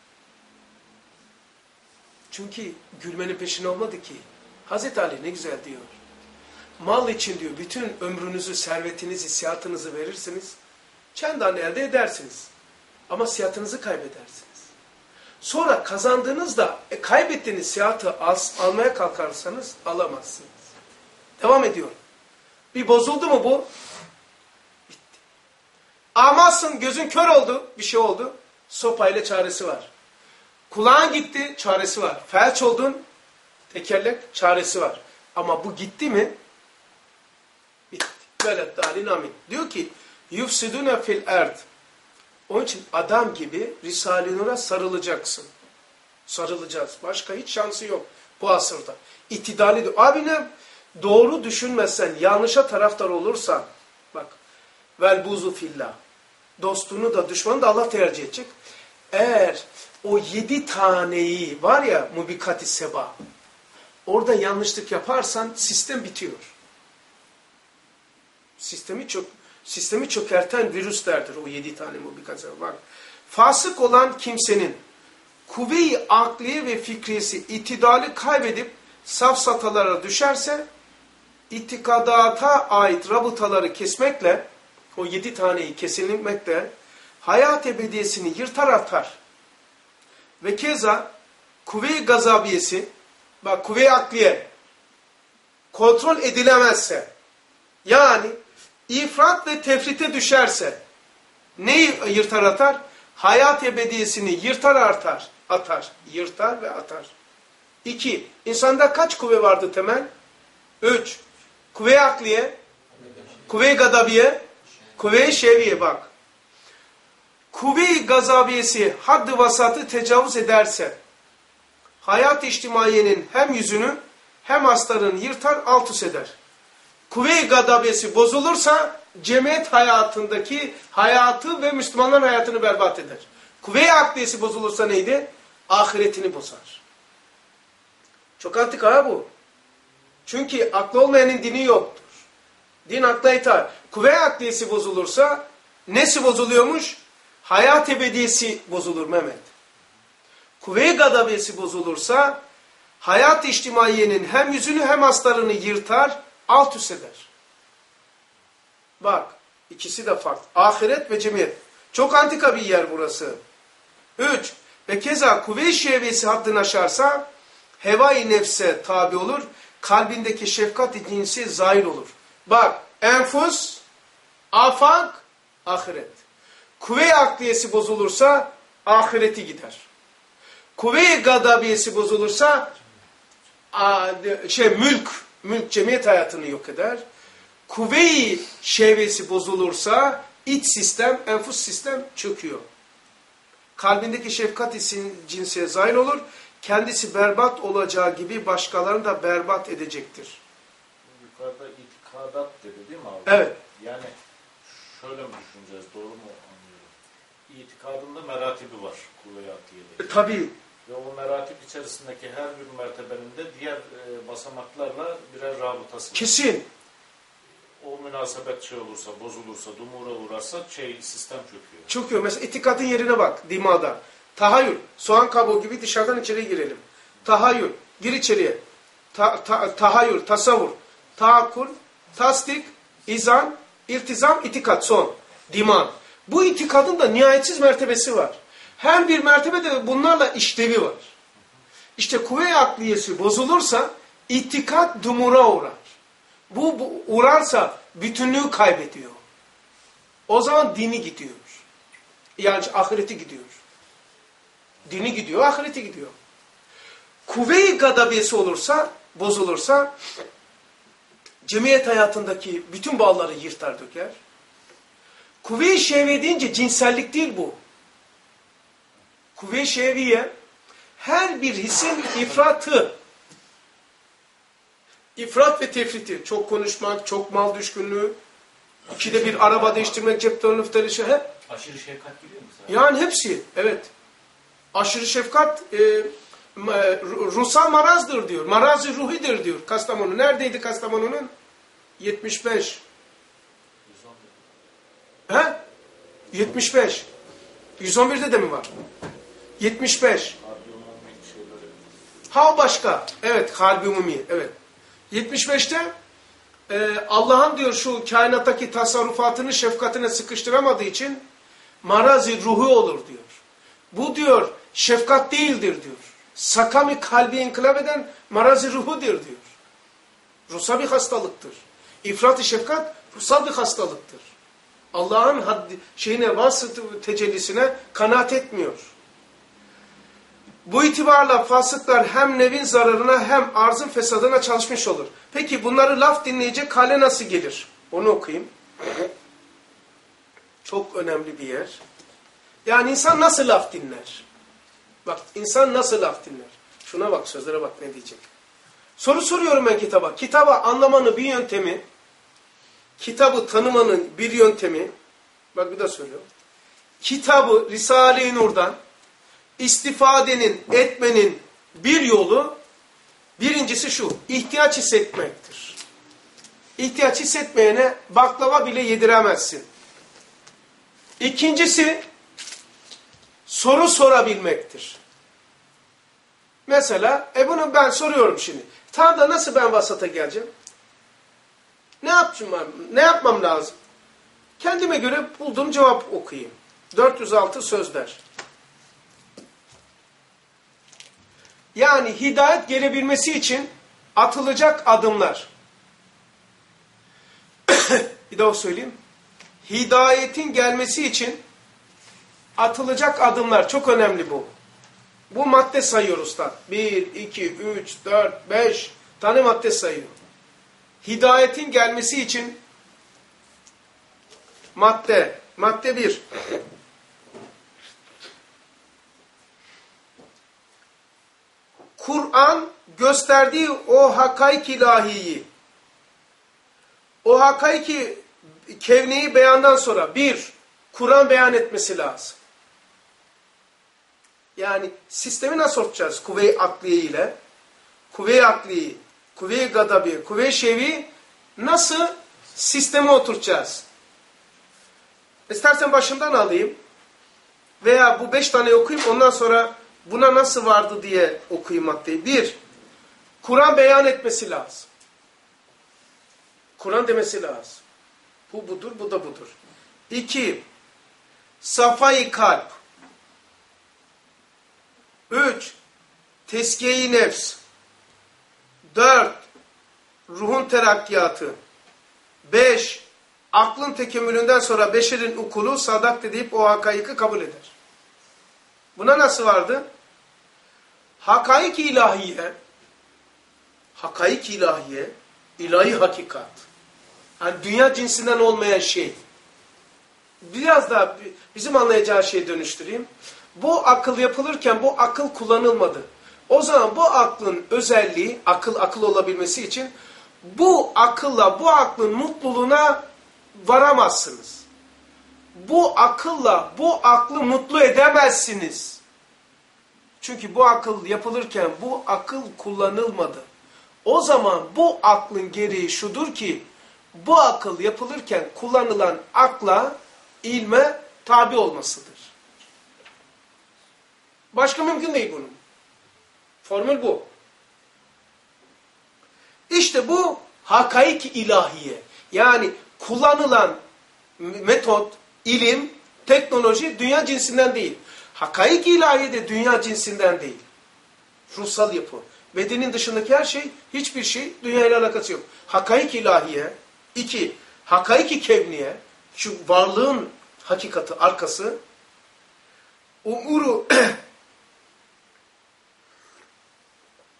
Çünkü gülmenin peşine olmadı ki. Hazreti Ali ne güzel diyor. Mal için diyor bütün ömrünüzü, servetinizi, sihatınızı verirsiniz. Çendan elde edersiniz. Ama sihatınızı kaybedersiniz. Sonra kazandığınızda kaybettiğiniz sihatı almaya kalkarsanız alamazsınız. Devam ediyor. Bir bozuldu mu bu? Bitti. Amazsın, gözün kör oldu, bir şey oldu. Sopayla çaresi var. Kulağın gitti, çaresi var. Felç oldun, tekerlek, çaresi var. Ama bu gitti mi? Bitti. Velet dalin amin. Diyor ki, yufsidune fil erd. Onun için adam gibi Risale-i Nur'a sarılacaksın. Sarılacağız. Başka hiç şansı yok bu asırda. İtidali diyor. Abi ne? Doğru düşünmezsen, yanlışa taraftar olursan, bak, vel buzu fillah. Dostunu da düşmanı da Allah tercih edecek. Eğer o 7 taneyi var ya, mubikat-i seba, orada yanlışlık yaparsan sistem bitiyor. Sistemi çökerten virüslerdir o 7 tane mubikat-i seba. Bak, fasık olan kimsenin kuvve-i akliye ve fikriyesi itidali kaybedip safsatalara düşerse, itikadata ait rabıtaları kesmekle, o 7 taneyi kesilmekle hayat ebediyesini yırtar atar. Ve keza kuvve-i gazabiyesi, bak kuvve-i akliye kontrol edilemezse, yani ifrat ve tefrite düşerse neyi yırtar atar? Hayat ebediyesini yırtar atar. Yırtar ve atar. 2. İnsanda kaç kuvve vardı temel? 3. Kuvve-i akliye, kuvve-i gadabiye, kuvve-i şeviye bak. Kuvve-i gazabiyesi haddi vasatı tecavüz ederse hayat içtimaiyenin hem yüzünü hem astarını yırtar alt üst eder. Kuvve-i gadabiyesi bozulursa cemiyet hayatındaki hayatı ve Müslümanların hayatını berbat eder. Kuvve-i akliyesi bozulursa neydi? Ahiretini bozar. Çok antik ha bu. Çünkü aklı olmayanın dini yoktur. Din akla itaat. Kuvve-i akliyesi bozulursa nesi bozuluyormuş? Hayat ebediyesi bozulur Mehmet. Kuvve-i gadabiyesi bozulursa hayat içtimaiyenin hem yüzünü hem astarını yırtar, alt üst eder. Bak, ikisi de farklı. Ahiret ve cemiyet. Çok antika bir yer burası. 3. Ve keza kuvve-i şehvesi haddini aşarsa heva-i nefse tabi olur. Kalbindeki şefkat-i cinsi zahir olur. Bak, enfus, afak, ahiret. Kuvve-i akliyesi bozulursa ahireti gider. Kuvve-i gadabiyesi bozulursa mülk cemiyet hayatını yok eder. Kuvve-i şehvesi bozulursa iç sistem, enfus sistem çöküyor. Kalbindeki şefkat cinsiye zahir olur. Kendisi berbat olacağı gibi başkalarını da berbat edecektir. Yukarıda itikadat dedi değil mi abi? Evet. Yani şöyle mi düşüneceğiz, doğru mu anlıyorum? İtikadında meratibi var kuvve-i akliyede. Tabii. Ve o meratip içerisindeki her bir mertebenin de diğer basamaklarla birer rabıtası var. Kesin. O münasebet olursa, bozulursa, dumura uğrarsa sistem çöküyor. Çöküyor. Mesela itikadın yerine bak dimada. Tahayyül. Soğan kabuğu gibi dışarıdan içeri girelim. Tahayyül. Gir içeriye. Tahayyül, tasavvur, taakkul, tasdik, izan, iltizam, itikat. Son. Diman. Bu itikadın da nihayetsiz mertebesi var. Her bir mertebede bunlarla işlevi var. İşte kuvve-i akliyesi bozulursa itikat dumura uğrar. Bu uğrarsa bütünlüğü kaybediyor. O zaman dini gidiyor. Yani ahireti gidiyor. Dini gidiyor, ahireti gidiyor. kuvve-i gadabiyesi olursa, bozulursa cemiyet hayatındaki bütün bağları yırtar döker. Kuvve-i şehve deyince cinsellik değil bu. Kuvve-i şehviye her bir hissin ifratı. İfrat ve tefriti. Çok konuşmak, çok mal düşkünlüğü, ikide bir araba değiştirmek, cep telefonu telefonu hep. Aşırı şefkat giriyor mu sana? Yani hepsi, evet. Aşırı şefkat ruhsal marazdır diyor. Maraz-ı ruhidir diyor Kastamonu. Neredeydi Kastamonu'nun? 75. He? 75. 111'de de mi var? 75. Ha başka. Evet, Harbi Umumi. Evet. 75'te Allah'ın diyor şu kainattaki tasarrufatını şefkatine sıkıştıramadığı için maraz-ı ruhu olur diyor. Bu diyor şefkat değildir diyor. Sakami kalbi inkılap eden maraz-ı ruhudur diyor. Ruhsal bir hastalıktır. İfrat-ı şefkat ruhsal bir hastalıktır. Allah'ın vasıtı tecellisine kanaat etmiyor. Bu itibarla fasıklar hem nevin zararına hem arzın fesadına çalışmış olur. Peki bunları laf dinleyecek hale nasıl gelir? Onu okuyayım. Çok önemli bir yer. Yani insan nasıl laf dinler? Bak insan nasıl laf dinler? Şuna bak, sözlere bak ne diyecek. Soru soruyorum ben kitaba. Kitaba anlamanın bir yöntemi, kitabı tanımanın bir yöntemi, bak bir daha söylüyorum. Kitabı Risale-i Nur'dan istifadenin, etmenin bir yolu, birincisi şu, ihtiyaç hissetmektir. İhtiyaç hissetmeyene baklava bile yediremezsin. İkincisi, soru sorabilmektir. Mesela, bunu ben soruyorum şimdi. Tam da nasıl ben vasata geleceğim? Ne yapmam lazım? Kendime göre bulduğum cevap okuyayım. 406 sözler. Yani hidayet gelebilmesi için atılacak adımlar. Bir daha söyleyeyim. Hidayetin gelmesi için atılacak adımlar. Çok önemli bu. Bu madde sayıyor usta. 1, 2, 3, 4, 5 tane madde sayıyor. Hidayetin gelmesi için madde 1. Kur'an gösterdiği o hakaik ilahiyi, o hakaiki kevniyi beyandan sonra Kur'an beyan etmesi lazım. Yani sistemi nasıl oturtacağız? Kuvve-i akliye ile, kuvve-i akliyi, kuvve-i gadabi, kuvve-i şevi nasıl sisteme oturtacağız? İstersen başından alayım veya bu 5 tane okuyayım, ondan sonra buna nasıl vardı diye okuyayım maddeyi. 1. Kur'an beyan etmesi lazım. Kur'an demesi lazım. Bu budur, bu da budur. 2. Safai kalp. 3. Teskiye-i nefs. 4. Ruhun terakkiyatı. 5. Aklın tekemmülünden sonra beşerin ukulu sadak deyip o hakaiki kabul eder. Buna nasıl vardı? Hakaik-i ilahiye, ilahi hakikat. Yani dünya cinsinden olmayan şey. Biraz daha bizim anlayacağı şeyi dönüştüreyim. Bu akıl yapılırken bu akıl kullanılmadı. O zaman bu aklın özelliği, akıl olabilmesi için bu akılla bu aklın mutluluğuna varamazsınız. Bu akılla bu aklı mutlu edemezsiniz. Çünkü bu akıl yapılırken bu akıl kullanılmadı. O zaman bu aklın gereği şudur ki bu akıl yapılırken kullanılan akla, ilme tabi olmasıdır. Başka mümkün değil bunun. Formül bu. İşte bu hakaik ilahiye. Yani kullanılan metot, ilim, teknoloji dünya cinsinden değil. Hakaik ilahiye de dünya cinsinden değil. Ruhsal yapı. Bedenin dışındaki her şey, hiçbir şey dünyayla alakası yok. Hakaik ilahiye. 2. Hakaik-i kevniye. Şu varlığın hakikati, arkası. Umuru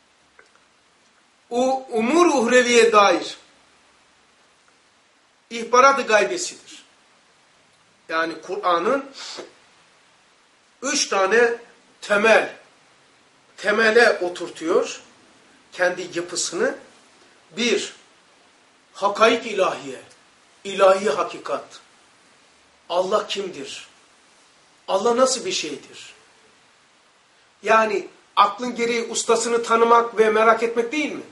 o umur uhreviye dair ihbarat-ı gaybesidir. Yani Kur'an'ın 3 tane temele oturtuyor kendi yapısını. 1. Hakaik ilahiye, ilahi hakikat. Allah kimdir? Allah nasıl bir şeydir? Yani aklın gereği ustasını tanımak ve merak etmek değil mi?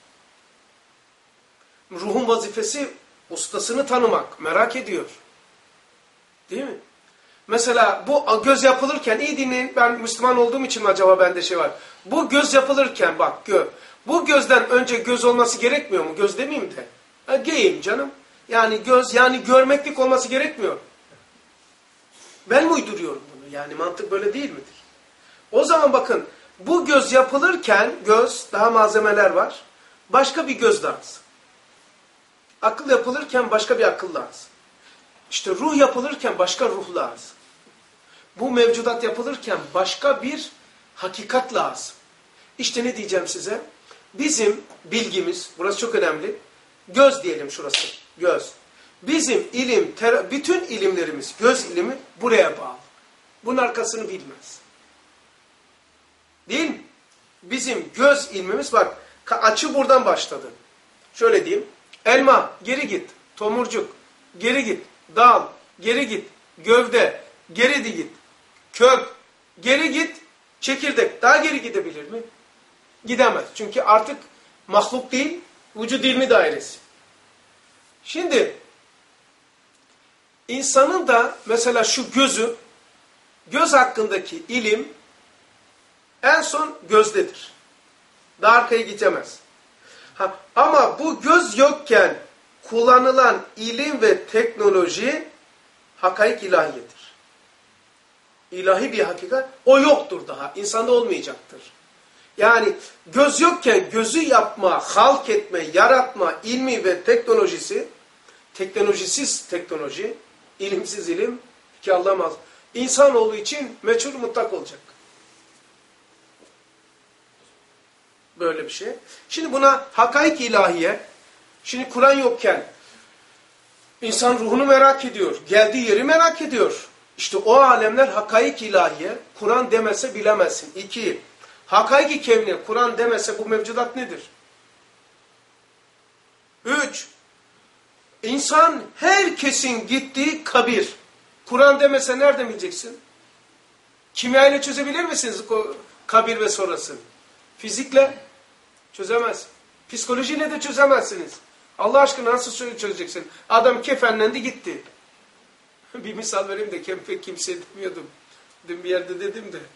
Ruhun vazifesi ustasını tanımak, merak ediyor. Değil mi? Mesela bu göz yapılırken, iyi dinleyin, ben Müslüman olduğum için mi acaba bende şey var? Bu göz yapılırken bak bu gözden önce göz olması gerekmiyor mu? Göz demeyeyim de. Geyim canım. Yani göz, yani görmeklik olması gerekmiyor. Ben mi uyduruyorum bunu? Yani mantık böyle değil midir? O zaman bakın, bu göz yapılırken, daha malzemeler var. Başka bir göz lazım. Akıl yapılırken başka bir akıl lazım. İşte ruh yapılırken başka ruh lazım. Bu mevcudat yapılırken başka bir hakikat lazım. İşte ne diyeceğim size? Bizim bilgimiz, burası çok önemli. Göz diyelim şurası, göz. Bizim ilim, bütün ilimlerimiz, göz ilimi buraya bağlı. Bunun arkasını bilmez. Değil mi? Bizim göz ilmimiz bak, açı buradan başladı. Şöyle diyeyim, elma, geri git, tomurcuk, geri git, dal, geri git, gövde, geri git, kök, geri git, çekirdek, daha geri gidebilir mi? Gidemez. Çünkü artık mahluk değil, vücud ilmi dairesi. Şimdi, insanın da mesela şu göz hakkındaki ilim en son gözdedir. Daha arkaya gidemez. Ama bu göz yokken kullanılan ilim ve teknoloji hakaik ilahiyedir. İlahi bir hakikat, o yoktur daha. İnsanda olmayacaktır. Yani göz yokken gözü yapma, halk etme, yaratma ilmi ve teknolojisiz teknoloji, ilimsiz ilim ki Allah'ımaz. İnsanoğlu için meçhul mutlak olacak. Böyle bir şey. Şimdi buna hakaik ilahiye, şimdi Kur'an yokken insan ruhunu merak ediyor, geldiği yeri merak ediyor. İşte o alemler hakaik ilahiye, Kur'an demese bilemezsin. 2. Hakaik-i kevniye, Kur'an demese bu mevcudat nedir? 3. İnsan herkesin gittiği kabir. Kur'an demese nereden bileceksin? Kimya ile çözebilir misiniz kabir ve sonrasını? Fizikle çözemez. Psikolojiyle de çözemezsiniz. Allah aşkına nasıl çözeceksin? Adam kefenlendi gitti. Bir misal vereyim de pek kimseye demiyordum. Dün bir yerde dedim de.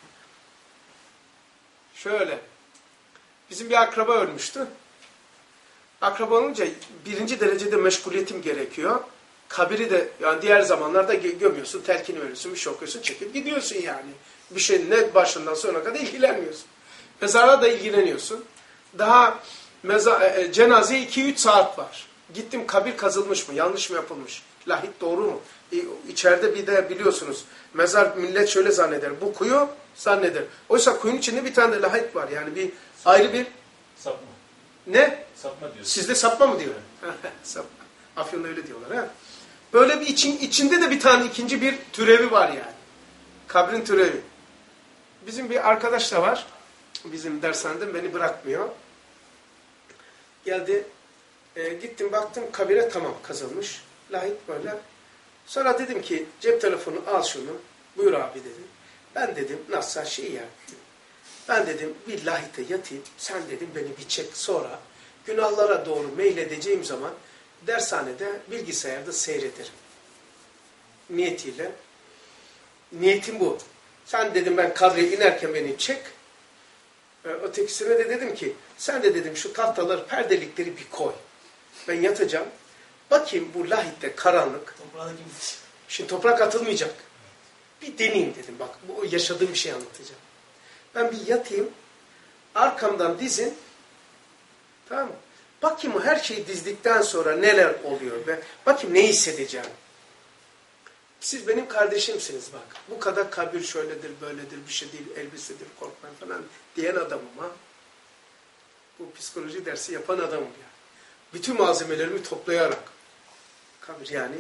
Şöyle. Bizim bir akraba ölmüştü. Akraba olunca 1. derecede meşguliyetim gerekiyor. Kabiri de yani diğer zamanlarda gömüyorsun, telkini veriyorsun, bir şey okuyorsun, çekip gidiyorsun yani. Bir şey ne başından sonuna kadar ilgilenmiyorsun. Mezara da ilgileniyorsun. Daha cenazeye 2-3 saat var. Gittim, kabir kazılmış mı, yanlış mı yapılmış, lahit doğru mu? İçeride bir de biliyorsunuz mezar millet şöyle zanneder, bu kuyu zanneder. Oysa kuyunun içinde bir tane de lahit var yani bir ayrı bir... Sapma. Ne? Sapma diyorsun. Sizde sapma mı diyor? Sapma. Afyon'da öyle diyorlar ha. Böyle bir içinde de bir tane ikinci bir türevi var yani. Kabrin türevi. Bizim bir arkadaş da var. Bizim dershaneden beni bırakmıyor. Geldi. Gittim baktım kabire tamam kazılmış. Lahit böyle. Sonra dedim ki cep telefonu al şunu. Buyur abi dedim. Ben dedim nasıl şey ya. Ben dedim bir lahite yatayım. Sen dedim beni bir çek sonra. Günahlara doğru meyledeceğim zaman dershanede bilgisayarda seyrederim. Niyetiyle. Niyetim bu. Sen dedim ben kabreye inerken beni çek. Ötekisine de dedim ki sen de dedim şu tahtaları perdelikleri bir koy. Ben yatacağım. Bakayım bu lahitte karanlık. Şimdi toprak atılmayacak. Bir deneyeyim dedim bak bu yaşadığım bir şey anlatacağım. Ben bir yatayım. Arkamdan dizin. Tamam mı? Bakayım her şeyi dizdikten sonra neler oluyor be. Bakayım ne hissedeceğim. Siz benim kardeşimsiniz bak. Bu kadar kabir şöyledir, böyledir, bir şey değil, elbisedir, korkmayın falan diyen adamım ha. bu psikoloji dersi yapan adamım yani. Bütün malzemelerimi toplayarak. Kabir yani.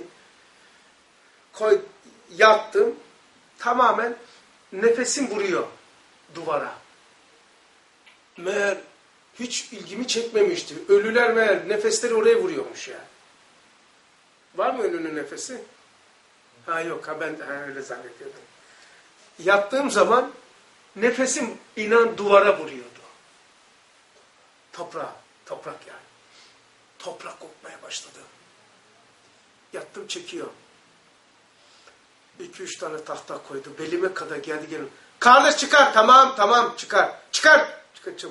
Yattım. Tamamen nefesim vuruyor duvara. Meğer hiç ilgimi çekmemişti. Ölüler meğer nefesleri oraya vuruyormuş yani. Var mı ölünün nefesi? Ha yok, ben öyle zannediyordum. Yattığım zaman nefesim inan duvara vuruyordu. Toprak yani. Toprak kokmaya başladı. Yattım, çekiyor. 2-3 tane tahta koydu. Belime kadar geldi gelin. Kardeş çıkar, tamam çıkar. Çıkar çabuk.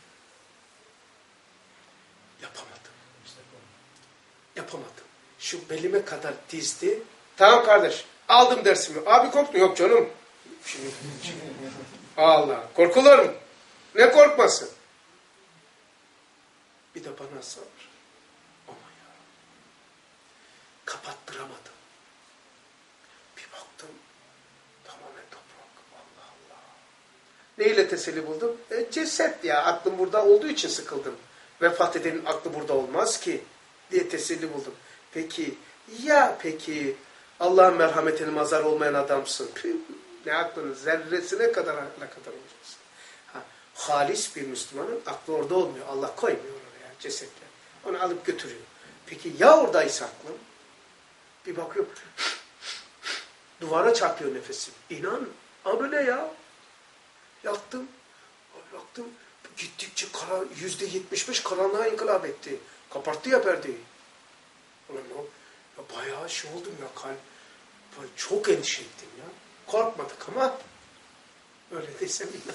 Yapamadım. Şu belime kadar dizdi. Tamam kardeş, aldım dersimi. Abi korktun, yok canım. Şimdi. Allah, korkulur mu? Ne korkmasın? Bir de bana sabır. Aman ya. Kapattıramadım. Bir baktım, tamamen toprak. Allah Allah. Neyle teselli buldum? Ceset ya, aklım burada olduğu için sıkıldım. Vefat edenin aklı burada olmaz ki diye teselli buldum. Peki Allah'ın merhametine mazhar olmayan adamsın. Ne aklının zerresine kadar olacaksın. Halis bir Müslümanın aklı orada olmuyor. Allah koymuyor oraya cesetle. Onu alıp götürüyor. Peki ya oradaysa aklım? Bir bakıyor. Duvara çarpıyor nefesim. İnan. Ama ne ya? Yattım. Gittikçe %75 karanlığa inkılap etti. Kapattı ya perdeyi. Ya bayağı oldum ya. Çok endişe ettim ya. Korkmadık ama öyle desem inan.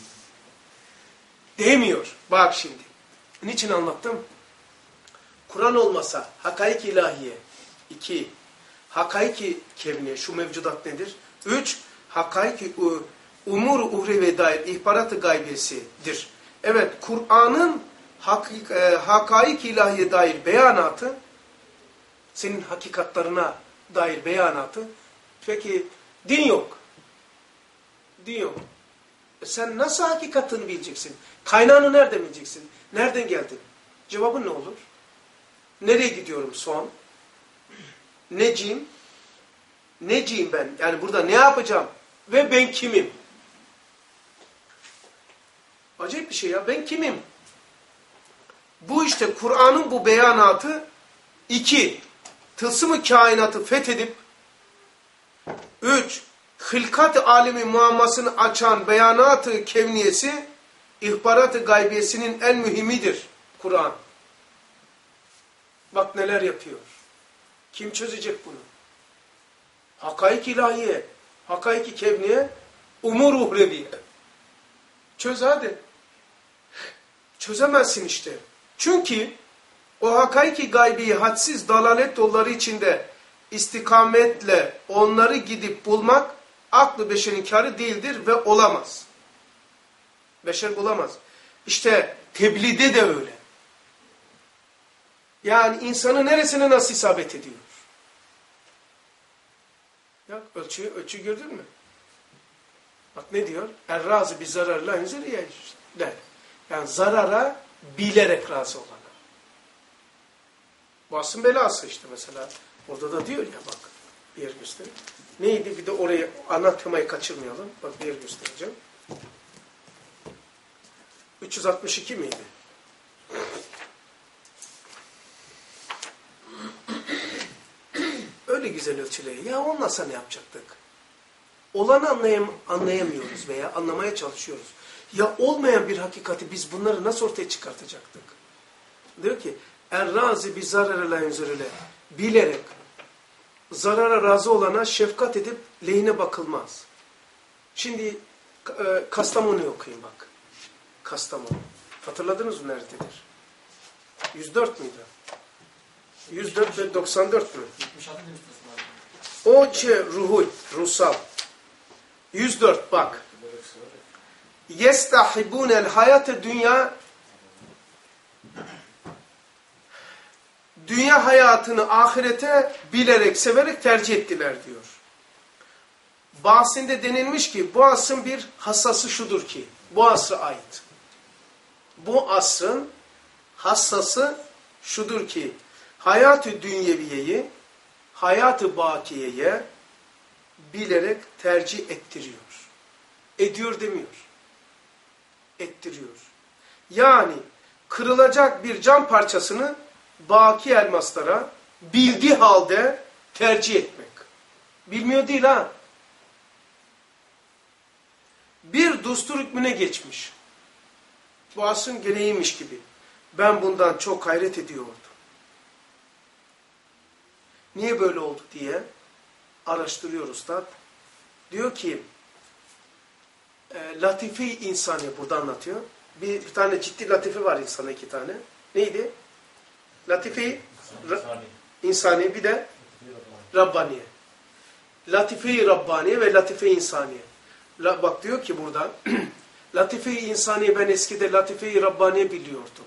Demiyor. Bak şimdi. Niçin anlattım? Kur'an olmasa hakaik ilahiye. 2. Hakaik kevniye. Şu mevcudat nedir? 3. Hakaik umur-u uhreviye dair ihbarat-ı gaybiyesidir. Evet, Kur'an'ın hakaik ilahiye dair beyanatı, senin hakikatlarına dair beyanatı. Peki din yok. Din yok. Sen nasıl hakikatını bileceksin? Kaynağını nereden bileceksin? Nereden geldin? Cevabın ne olur? Nereye gidiyorum son? Neciyim? Neciyim ben? Yani burada ne yapacağım? Ve ben kimim? Acayip bir şey ya. Ben kimim? Bu işte Kur'an'ın bu beyanatı. 2. Tılsım-ı kainatı fethedip 3. Hılkat-ı alemi muammasını açan beyanat-ı kevniyesi ihbarat-ı gaybiyesinin en mühimidir Kur'an. Bak neler yapıyor. Kim çözecek bunu? Hakaik ilahiye, hakaik kevniye, umur uhreviye. Çöz hadi. Çözemezsin işte. Çünkü o hakaiki gaybiyi hadsiz dalalet yolları içinde istikametle onları gidip bulmak aklı beşerin kârı değildir ve olamaz. Beşer bulamaz. İşte tebliğde de öyle. Yani insanı neresine nasıl isabet ediyor? Ya ölçüyü gördün mü? Bak ne diyor? Er-razı bi zararla enzeriye der. Yani zarara bilerek razı olana. Bu asın belası işte mesela. Orada da diyor ya bak bir yer göstereyim. Neydi? Bir de oraya ana temayı kaçırmayalım. Bak bir yer göstereceğim. 362 miydi? Öyle güzel ölçüleri. Ya olmasa ne yapacaktık? Olanı anlayamıyoruz veya anlamaya çalışıyoruz. Ya olmayan bir hakikati biz bunları nasıl ortaya çıkartacaktık? Diyor ki Er-razi bi zarara la yunzurule. Bilerek zarara razı olana şefkat edip lehine bakılmaz. Şimdi Kastamonu'yu okuyun bak. Kastamonu. Hatırladınız mı nerededir? 104 müydü? 104 ve 94 mü? 76 demiştin abi. Ruhuy, ruhsal. 104 bak. Yestahibunel hayate dünya hayatını ahirete bilerek, severek tercih ettiler diyor. Bahsinde denilmiş ki bu asrın bir hassası şudur ki, bu asra ait. bu asrın hassası şudur ki hayat-ı dünyeviyeyi hayat-ı bakiyeye bilerek tercih ettiriyor. Ediyor demiyor. Ettiriyor. Yani kırılacak bir cam parçasını baki elmaslara bildiği halde tercih etmek. Bilmiyor değil ha. Bir düstur hükmüne geçmiş. Bu asrın gereğiymiş gibi. Ben bundan çok hayret ediyordum. Niye böyle oldu diye araştırıyor Üstad. Diyor ki latife-i insani burada anlatıyor. Bir tane ciddi latife var insana, 2 tane. Neydi? Latife-i insani, bir de Rabbaniye. Latife-i Rabbaniye ve latife-i insaniye. Bak diyor ki burada latife-i insaniye, ben eskide latife-i Rabbaniye biliyordum.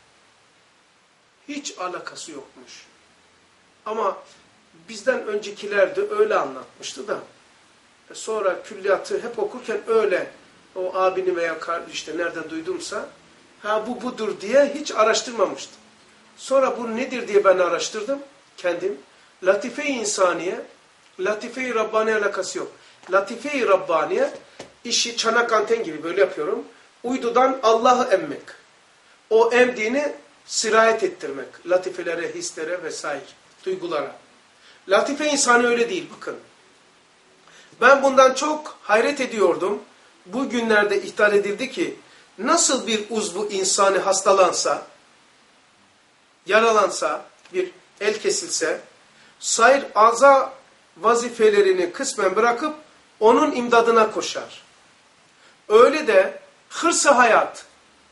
Hiç alakası yokmuş. Ama bizden öncekiler de öyle anlatmıştı da. Sonra külliyatı hep okurken öyle o abini veya işte nereden duydumsa bu budur diye hiç araştırmamıştım. Sonra bu nedir diye ben araştırdım kendim. Latife-i insaniye, latife-i Rabbaniye alakası yok. Latife-i Rabbaniye işi çanak anten gibi böyle yapıyorum. Uydudan Allah'ı emmek. O emdiğini sirayet ettirmek. Latifelere, hislere vesaire, duygulara. Latife insani öyle değil, bakın. Ben bundan çok hayret ediyordum. Bu günlerde ihtar edildi ki nasıl bir uzvu insani hastalansa, yaralansa, bir el kesilse, sair aza vazifelerini kısmen bırakıp onun imdadına koşar. Öyle de hırsı hayat,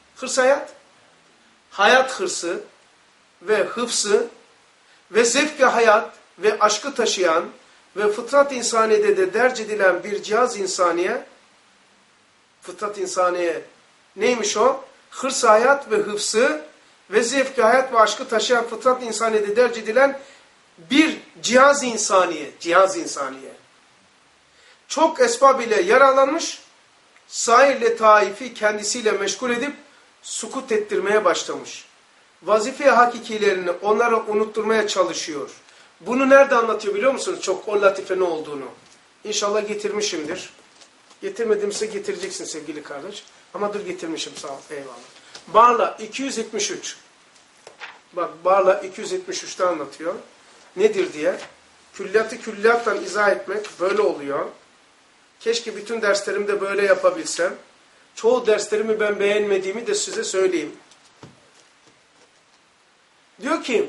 hayat hırsı ve hıfsı ve zevk-i hayat ve aşkı taşıyan ve fıtrat insaniyede de derc edilen bir cihaz insaniye, fıtrat insaniye neymiş o? Hırs hayat ve hıfsı ve zevk-i hayat ve aşkı taşıyan fıtrat insaniyede derc edilen bir cihaz insaniye. Çok esbab ile yaralanmış, sairle taifi kendisiyle meşgul edip sukut ettirmeye başlamış. Vazife hakikilerini onlara unutturmaya çalışıyor. Bunu nerede anlatıyor biliyor musunuz? Çok o latife ne olduğunu. İnşallah getirmişimdir. Getirmedimse getireceksin sevgili kardeş. Ama dur getirmişim, sağ ol, eyvallah. Barla 273. Bak Barla 273'te anlatıyor. Nedir diye. Külliyatı külliyattan izah etmek böyle oluyor. Keşke bütün derslerimde böyle yapabilsem. Çoğu derslerimi ben beğenmediğimi de size söyleyeyim. Diyor ki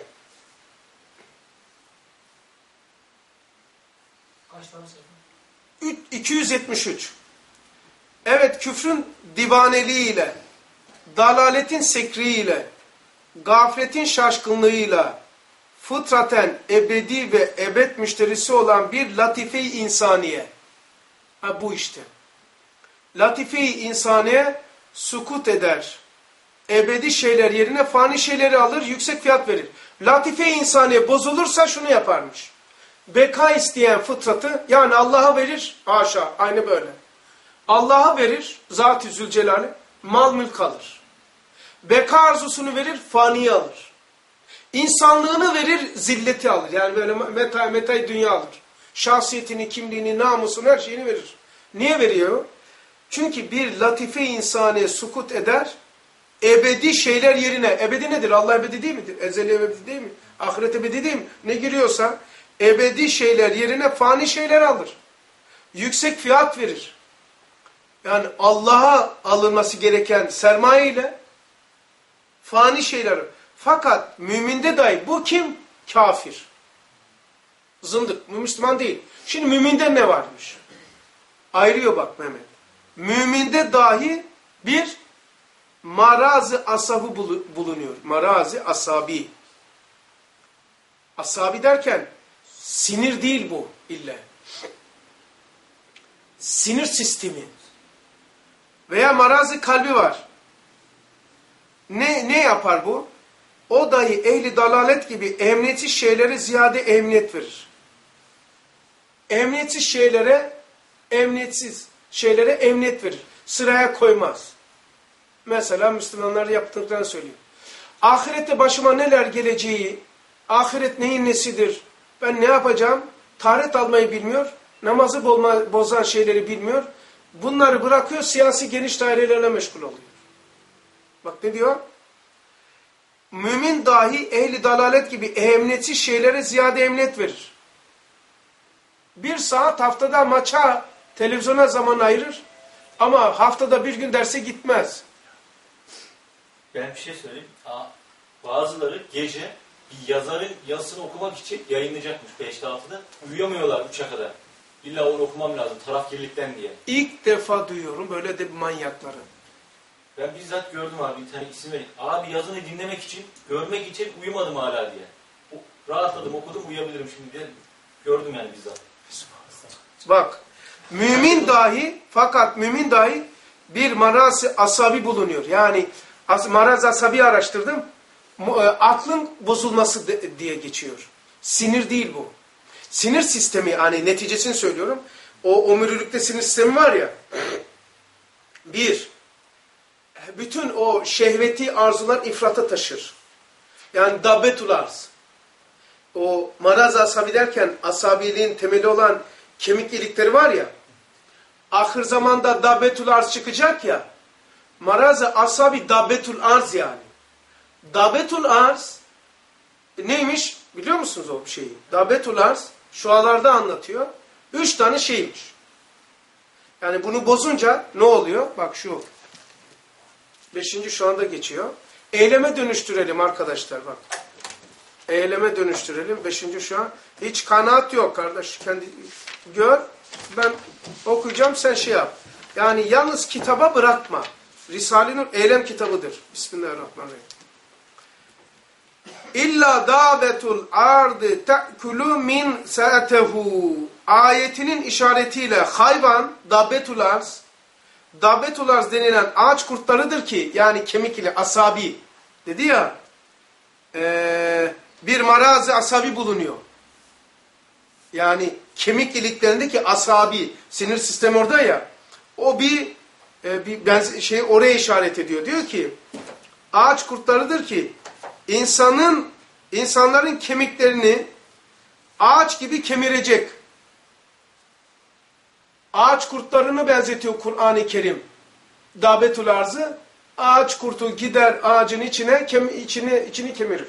273. Evet, küfrün divaneliğiyle, dalaletin sekriyle, gafletin şaşkınlığıyla, fıtraten ebedi ve ebed müşterisi olan bir latife-i insaniye. Bu işte. Latife-i insaniye sukut eder. Ebedi şeyler yerine fani şeyleri alır, yüksek fiyat verir. Latife-i insaniye bozulursa şunu yaparmış. Beka isteyen fıtratı, yani Allah'a verir, haşa, aynı böyle. Allah'a verir, Zat-ı Zülcelal'e, mal mülk alır. Beka arzusunu verir, faniyi alır. İnsanlığını verir, zilleti alır. Yani böyle metay dünya alır. Şahsiyetini, kimliğini, namusunu, her şeyini verir. Niye veriyor? Çünkü bir latife insaniye sukut eder, ebedi şeyler yerine, ebedi nedir? Allah ebedi değil midir? Ezeli ebedi değil mi? Ahiret ebedi değil mi? Ne giriyorsa, ebedi şeyler yerine fani şeyler alır. Yüksek fiyat verir. Yani Allah'a alınması gereken sermaye ile fani şeyler. Fakat müminde dahi bu kim? Kafir. Zındık. Müslüman değil. Şimdi müminde ne varmış? Ayrıyor bak Mehmet. Müminde dahi bir marazi asabı bulunuyor. Marazi asabi. Asabi derken sinir değil bu illa. Sinir sistemi. Veya marazi kalbi var. Ne yapar bu? O dahi ehli dalalet gibi emniyetsiz şeylere ziyade emniyet verir. Emniyetsiz şeylere emniyet verir. Sıraya koymaz. Mesela Müslümanlar yaptıklarını söylüyor. Ahirette başıma neler geleceği, ahiret neyin nesidir, ben ne yapacağım, taharet almayı bilmiyor, namazı bozan şeyleri bilmiyor. Bunları bırakıyor, siyasi geniş dairelerle meşgul oluyor. Bak ne diyor? Mümin dahi ehli dalalet gibi ehemmiyetsiz şeylere ziyade emniyet verir. 1 saat haftada maça, televizyona zaman ayırır ama haftada 1 gün derse gitmez. Ben bir şey söyleyeyim. Bazıları gece bir yazarın yazısını okumak için yayınlayacakmış 5'te 6'da. Uyuyamıyorlar 3'e kadar. İlla onu okumam lazım tarafkirlikten diye. İlk defa duyuyorum böyle de manyakları. Ben bizzat gördüm abi, bir tane isim vereyim. Abi yazını dinlemek için, görmek için uyumadım hala diye. Rahatladım, okudum, uyuyabilirim şimdi diye. Gördüm yani bizzat. Bak, mümin dahi bir maraz-ı asabi bulunuyor. Yani maraz asabi araştırdım. Aklın bozulması diye geçiyor. Sinir değil bu. Sinir sistemi, yani neticesini söylüyorum. O omurilikte sinir sistemi var ya. Bütün o şehveti arzular ifrata taşır. Yani dabbetul arz. O maraz-ı asabi derken asabiliğin temeli olan kemik ilikleri var ya. Ahir zamanda dabbetul arz çıkacak ya. Maraz-ı asabi dabbetul arz yani. Dabbetul arz neymiş biliyor musunuz o şeyi? Dabbetul arz şualarda anlatıyor. 3 tane şeymiş. Yani bunu bozunca ne oluyor? Bak şu 5. şu anda geçiyor. Eyleme dönüştürelim arkadaşlar bak. Eyleme dönüştürelim. 5. şu an. Hiç kanaat yok kardeş. Kendi gör. Ben okuyacağım sen şey yap. Yani yalnız kitaba bırakma. Risale-i Nur eylem kitabıdır. Bismillahirrahmanirrahim. İlla davetul ardı te'kulu min sa'tehu. Ayetinin işaretiyle hayvan dabbetul arz. Dabbetul arz denilen ağaç kurtlarıdır ki yani kemik ile asabi dedi ya bir maraz-ı asabi bulunuyor. Yani kemik iliklerindeki asabi sinir sistemi orada ya o bir şey oraya işaret ediyor. Diyor ki ağaç kurtlarıdır ki insanların kemiklerini ağaç gibi kemirecek. Ağaç kurtlarını benzetiyor Kur'an-ı Kerim. Dabbetul arzı ağaç kurtu gider ağacın içini kemirir.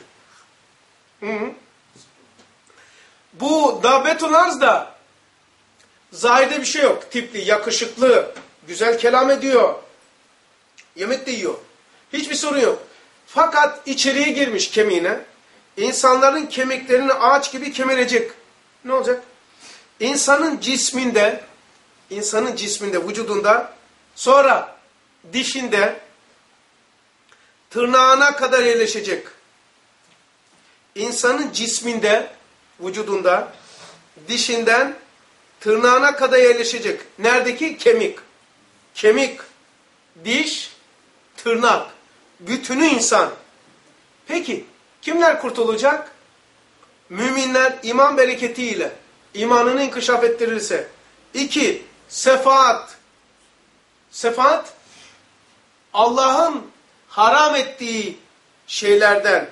Bu dabbetul arz da zahide bir şey yok. Tipli, yakışıklı, güzel kelam ediyor. Yemek de yiyor. Hiçbir sorun yok. Fakat içeriye girmiş kemiğine. İnsanların kemiklerini ağaç gibi kemirecek. Ne olacak? İnsanın cisminde, vücudunda, sonra dişinde, tırnağına kadar yerleşecek. İnsanın cisminde, vücudunda, dişinden, tırnağına kadar yerleşecek. Neredeki? Kemik. Kemik, diş, tırnak. Bütünü insan. Peki, kimler kurtulacak? Müminler iman bereketiyle, imanını inkişaf ettirirse. 2. Sefaat. Sefaat, Allah'ın haram ettiği şeylerden.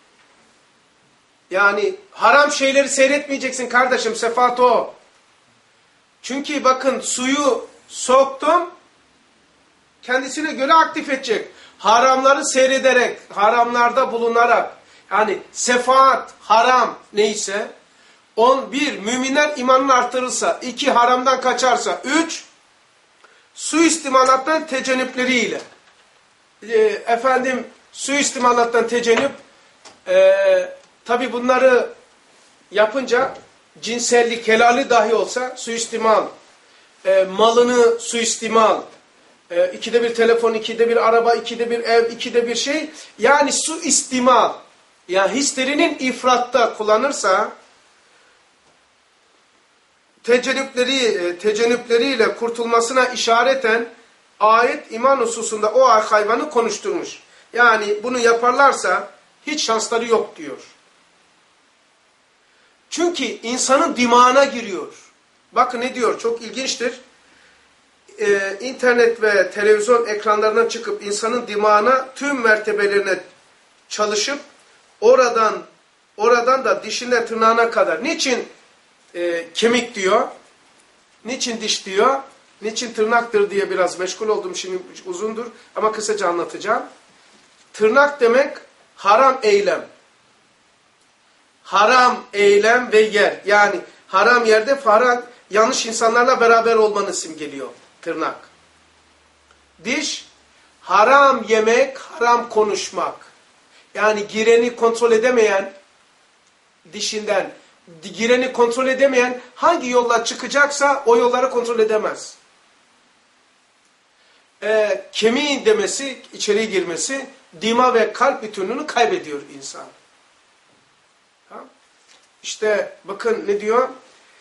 Yani haram şeyleri seyretmeyeceksin kardeşim, sefaat o. Çünkü bakın suyu soktum, kendisine göre aktif edecek. Haramları seyrederek, haramlarda bulunarak, yani sefaat, haram neyse, 1. Müminler imanını artırırsa, 2. Haramdan kaçarsa, 3. Suistimalattan tecenüpleriyle. Suistimalattan tecenüp, tabi bunları yapınca, cinsellik helali dahi olsa, suistimal, malını suistimal, 2'de 1 telefon, 2'de 1 araba, 2'de 1 ev, 2'de 1 şey, yani suistimal, yani hislerinin ifratta kullanırsa, tecenüpleriyle kurtulmasına işareten ayet iman hususunda o hayvanı konuşturmuş. Yani bunu yaparlarsa hiç şansları yok diyor. Çünkü insanın dimağına giriyor. Bakın ne diyor, çok ilginçtir. internet ve televizyon ekranlarından çıkıp insanın dimağına tüm mertebelerine çalışıp oradan da dişine tırnağına kadar. Niçin kemik diyor? Niçin diş diyor? Niçin tırnaktır diye biraz meşgul oldum, şimdi uzundur ama kısaca anlatacağım. Tırnak demek haram eylem. Haram eylem ve yer. Yani haram yerde yanlış insanlarla beraber olmanı simgeliyor tırnak. Diş, haram yemek, haram konuşmak. Yani gireni kontrol edemeyen, dişinden gireni kontrol edemeyen hangi yolla çıkacaksa o yolları kontrol edemez. Kemiğin demesi, içeri girmesi, dima ve kalp bütünlüğünü kaybediyor insan. İşte bakın ne diyor?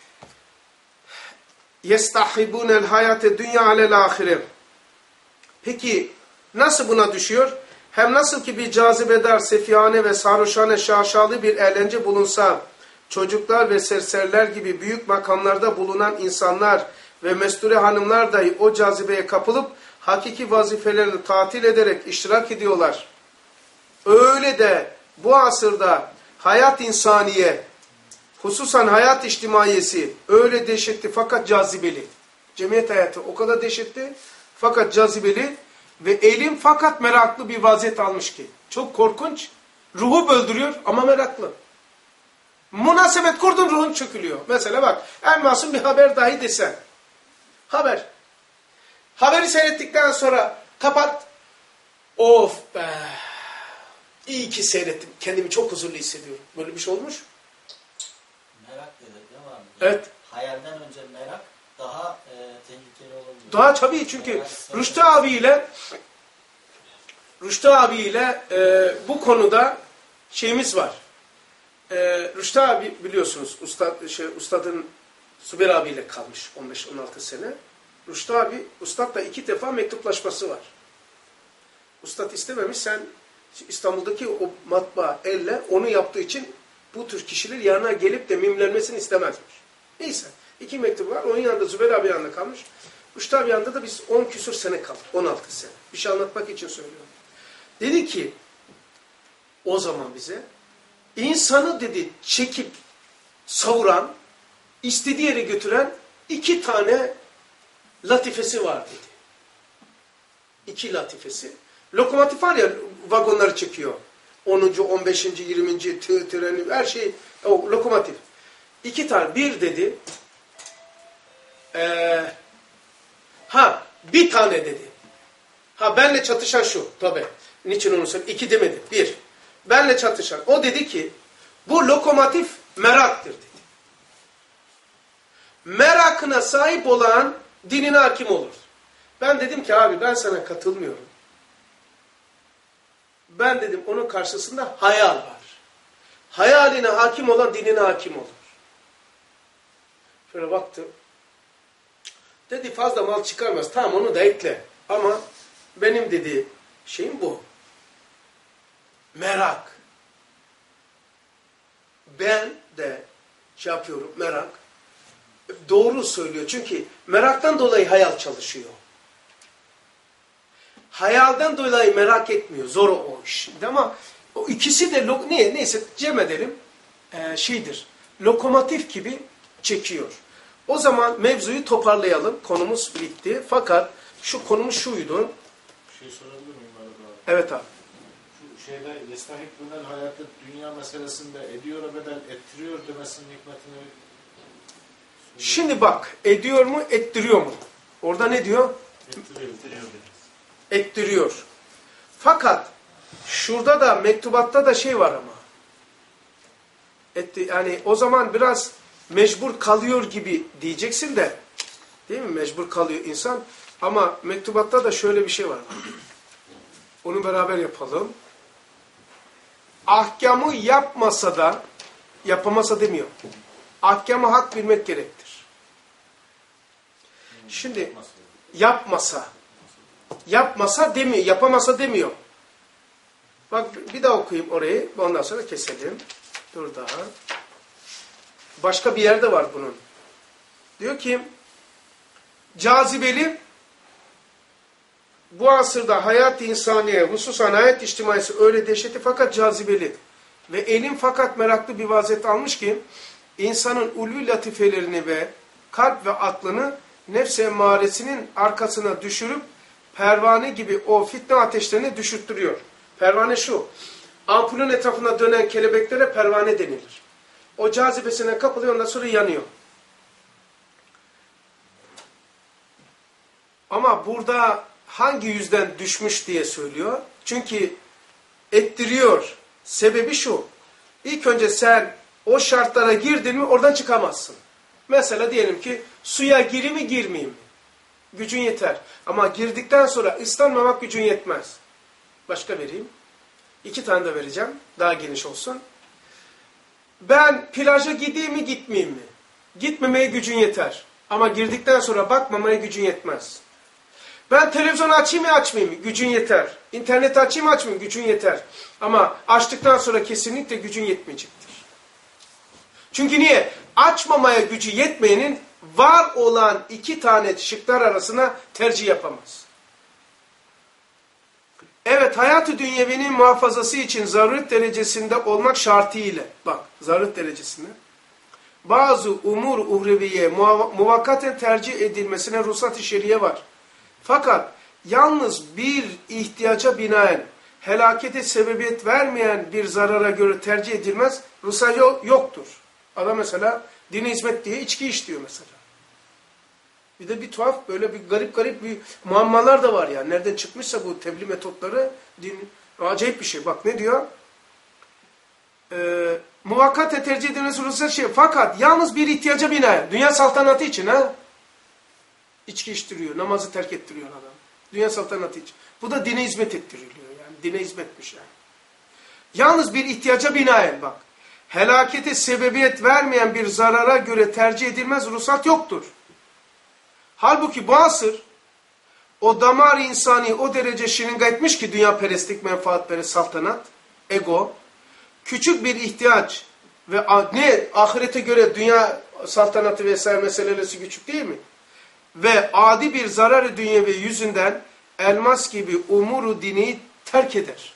يَسْتَحِبُونَ الْحَيَاتَ الدُّنْيَا عَلَى الْآخِرَةِ. Peki nasıl buna düşüyor? Hem nasıl ki bir cazibedar, sefihane ve sarhoşane şaşalı bir eğlence bulunsa, çocuklar ve serseriler gibi büyük makamlarda bulunan insanlar ve mesture hanımlar dahi o cazibeye kapılıp hakiki vazifelerini tatil ederek iştirak ediyorlar. Öyle de bu asırda hayat insaniye, hususan hayat içtimaiyesi öyle dehşetli fakat cazibeli. Cemiyet hayatı o kadar dehşetli fakat cazibeli ve elim fakat meraklı bir vaziyet almış ki. Çok korkunç. Ruhu böldürüyor ama meraklı. Münasebet kurdun ruhun çökülüyor. Mesela bak en masum bir haber dahi desen. Haber. Haberi seyrettikten sonra kapat. Of be. İyi ki seyrettim. Kendimi çok huzurlu hissediyorum. Böyle bir şey olmuş. Merak dedi değil mi abi? Evet. Hayalden önce merak daha tehlikeli olabilir. Daha tabii çünkü Rüştü abiyle bu konuda şeyimiz var. Rüştü abi biliyorsunuz ustadın Sübeyir abiyle kalmış 15-16 sene. Rüştü abi ustadla 2 defa mektuplaşması var. Ustad istememiş, sen İstanbul'daki o matbaa elle onu yaptığı için bu tür kişiler yanına gelip de mimlenmesini istemezmiş. Neyse 2 mektup var, onun yanında Zübeyir abi yanında kalmış. Rüştü abi yanında da biz 10 küsur sene kaldık, 16 sene. Bir şey anlatmak için söylüyorum. Dedi ki o zaman bize insanı dedi çekip savuran, istediği yere götüren 2 tane latifesi var dedi. 2 latifesi. Lokomotif var ya vagonları çekiyor. 10. 15. 20. treni her şey o lokomotif. 2 tane. Bir dedi bir tane dedi. Benle çatışan şu. Tabi. Niçin onu söyleyeyim? 2 demedi. 1. Benle çatışan. O dedi ki bu lokomotif meraktır dedi. Merakına sahip olan dinine hakim olur. Ben dedim ki abi ben sana katılmıyorum. Ben dedim onun karşısında hayal var. Hayaline hakim olan dinine hakim olur. Şöyle baktım. Dedi fazla mal çıkarmaz. Tamam onu da ekle. Ama benim dedi şeyim bu. Merak. Ben de şey yapıyorum merak. Doğru söylüyor. Çünkü meraktan dolayı hayal çalışıyor. Hayalden dolayı merak etmiyor. Zor o iş. Ama o ikisi de neyse cem edelim lokomotif gibi çekiyor. O zaman mevzuyu toparlayalım. Konumuz bitti. Fakat şu konumuz şuydu. Bir şey sorabilir miyim arada? Evet abi. Şu şeyde yestahikbunel hayatta dünya meselesinde ediyor bedel ettiriyor demesinin hikmetini Şimdi bak ediyor mu ettiriyor mu? Orada ne diyor? Ettiriyor. Fakat şurada da mektubatta da şey var ama. Yani o zaman biraz mecbur kalıyor gibi diyeceksin de. Değil mi? Mecbur kalıyor insan. Ama mektubatta da şöyle bir şey var. Onu beraber yapalım. Ahkamı yapmasa da yapamasa demiyor. Ahkamı hak bilmek gerektir. Şimdi yapmasa demiyor, yapamasa demiyor. Bak bir daha okuyayım orayı, ondan sonra keselim. Dur daha. Başka bir yerde var bunun. Diyor ki, cazibeli bu asırda hayat insaniye, hususan hayat içtimaisi öyle dehşetli fakat cazibeli ve elim fakat meraklı bir vaziyet almış ki insanın ulvi latifelerini ve kalp ve aklını nefs-i emmaresinin arkasına düşürüp pervane gibi o fitne ateşlerini düşürttürüyor. Pervane şu, ampulün etrafında dönen kelebeklere pervane denilir. O cazibesine kapılıyor, ondan sonra yanıyor. Ama burada hangi yüzden düşmüş diye söylüyor. Çünkü ettiriyor. Sebebi şu. İlk önce sen o şartlara girdin mi oradan çıkamazsın. Mesela diyelim ki suya gireyim mi girmeyeyim mi? Gücün yeter. Ama girdikten sonra ıslanmamak gücün yetmez. Başka vereyim. 2 tane de vereceğim. Daha geniş olsun. Ben plaja gideyim mi gitmeyeyim mi? Gitmemeye gücün yeter. Ama girdikten sonra bakmamaya gücün yetmez. Ben televizyon açayım mı açmayayım mı? Gücün yeter. İnternet açayım mı açmayayım mı? Gücün yeter. Ama açtıktan sonra kesinlikle gücün yetmeyecektir. Çünkü niye? Açmamaya gücü yetmeyenin var olan 2 tane şıklar arasına tercih yapamaz. Evet, hayat-ı dünyevinin muhafazası için zaruret derecesinde olmak şartıyla, bak zaruret derecesinde, bazı umur uhreviye muvakkaten tercih edilmesine ruhsat-ı şeriye var. Fakat yalnız bir ihtiyaca binaen helakete sebebiyet vermeyen bir zarara göre tercih edilmez, ruhsat yoktur. Adam mesela dine hizmet diye içki içiyor mesela. Bir de bir tuhaf böyle bir garip bir muammalar da var yani. Nereden çıkmışsa bu tebliğ metotları acayip bir şey. Bak ne diyor? Muvakkat tercih edilmesi ruhsat şey. Fakat yalnız bir ihtiyaca binaen. Dünya saltanatı için ha. İçki içtiriyor. Namazı terk ettiriyor adam. Dünya saltanatı için. Bu da dine hizmet ettiriliyor yani. Dine hizmetmiş yani. Yalnız bir ihtiyaca binaen bak. Helakete sebebiyet vermeyen bir zarara göre tercih edilmez ruhsat yoktur. Halbuki bu asır o damar insani o derece şiringa etmiş ki dünya perestlik, menfaatperest, saltanat, ego, küçük bir ihtiyaç ve ne ahirete göre dünya saltanatı vesaire meseleleri küçük değil mi? Ve adi bir zararı dünyevi yüzünden elmas gibi umuru dini terk eder.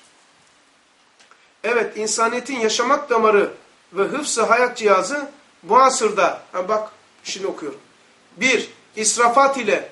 Evet, insaniyetin yaşamak damarı ve hıfz-ı hayat cihazı bu asırda, bak şimdi okuyorum. 1. İsrafat ile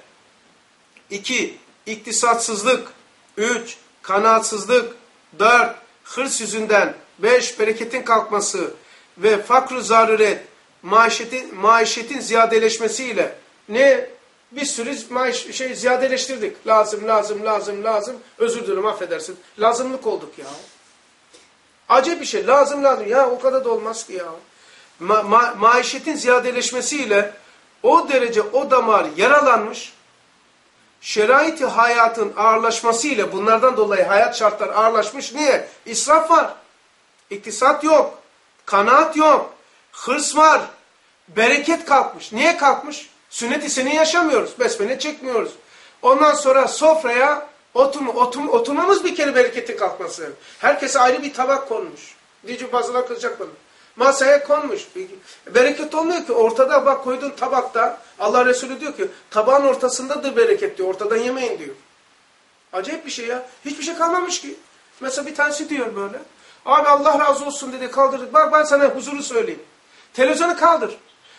2. İktisatsızlık 3. Kanaatsızlık 4. Hırs yüzünden 5. Bereketin kalkması ve fakr-ı zaruret maişetin ziyadeleşmesiyle ne? Bir sürü ziyadeleştirdik. Lazım. Özür dilerim, affedersin. Lazımlık olduk ya. Acayip bir şey. Lazım. Ya o kadar da olmaz ki ya. Maişetin ziyadeleşmesiyle o derece o damar yaralanmış. Şerait-i hayatın ağırlaşmasıyla bunlardan dolayı hayat şartları ağırlaşmış. Niye? İsraf var. İktisat yok. Kanaat yok. Hırs var. Bereket kalkmış. Niye kalkmış? Sünnet-i seni yaşamıyoruz. Besmele çekmiyoruz. Ondan sonra sofraya oturmamız bir kere bereketin kalkması. Herkese ayrı bir tabak konmuş. Diyecek bazılar kızacak bana. Masaya konmuş. Bereket olmuyor ki. Ortada bak koyduğun tabakta Allah Resulü diyor ki tabağın ortasındadır bereket diyor. Ortadan yemeyin diyor. Acayip bir şey ya. Hiçbir şey kalmamış ki. Mesela bir tanesi diyor böyle. Abi Allah razı olsun dedi, kaldırdı. Bak ben sana huzuru söyleyeyim. Televizyonu kaldır.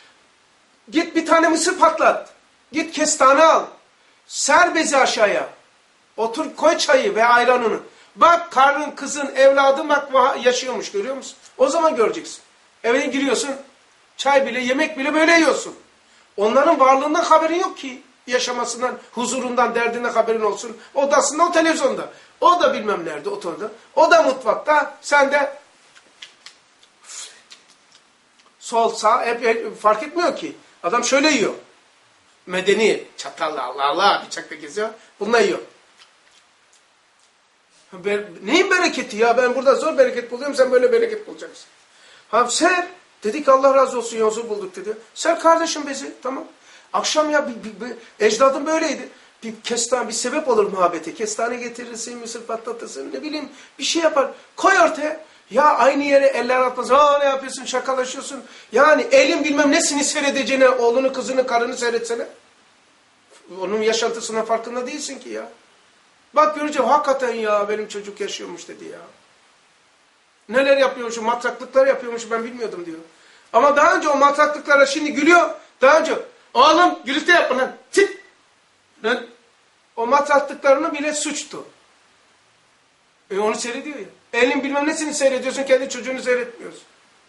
Git bir tane mısır patlat. Git kestane al. Ser bezi aşağıya. Otur koy çayı ve ayranını. Bak karnın, kızın, evladın bak yaşıyormuş, görüyor musun? O zaman göreceksin. Eve giriyorsun. Çay bile, yemek bile böyle yiyorsun. Onların varlığından haberin yok ki. Yaşamasından, huzurundan, derdinden haberin olsun. Odasında, o televizyonda. O da bilmem nerede, oturdu. O da mutfakta. Sen de sol, sağ, hep fark etmiyor ki. Adam şöyle yiyor. Medeni, çatalla, Allah bıçakla geziyor. Bununla yiyor. Neyin bereketi ya? Ben burada zor bereket buluyorum, sen böyle bereket bulacaksın. Ser. Dedi ki Allah razı olsun, huzur bulduk dedi. Ser kardeşim bezi, tamam. Akşam ya ecdadım böyleydi. Bir sebep olur muhabbete. Kestane getirirsin, mısır patlatırsın, ne bileyim bir şey yapar. Koy ortaya. Ya aynı yere eller atmaz. Ne yapıyorsun, şakalaşıyorsun. Yani elin bilmem nesini seyredeceğine, oğlunu, kızını, karını seyretsene. Onun yaşantısına farkında değilsin ki ya. Bak göreceğim hakikaten ya benim çocuk yaşıyormuş dedi ya. Neler yapıyormuşum, matraklıklar yapıyormuş ben bilmiyordum diyor. Ama daha önce o matraklıklara şimdi gülüyor. Daha önce oğlum gürültü yapma lan. Çık. Lan, o matraklıklarını bile suçtu. Onu seyrediyor ya. Elin bilmem nesini seyrediyorsun, kendi çocuğunu seyretmiyorsun.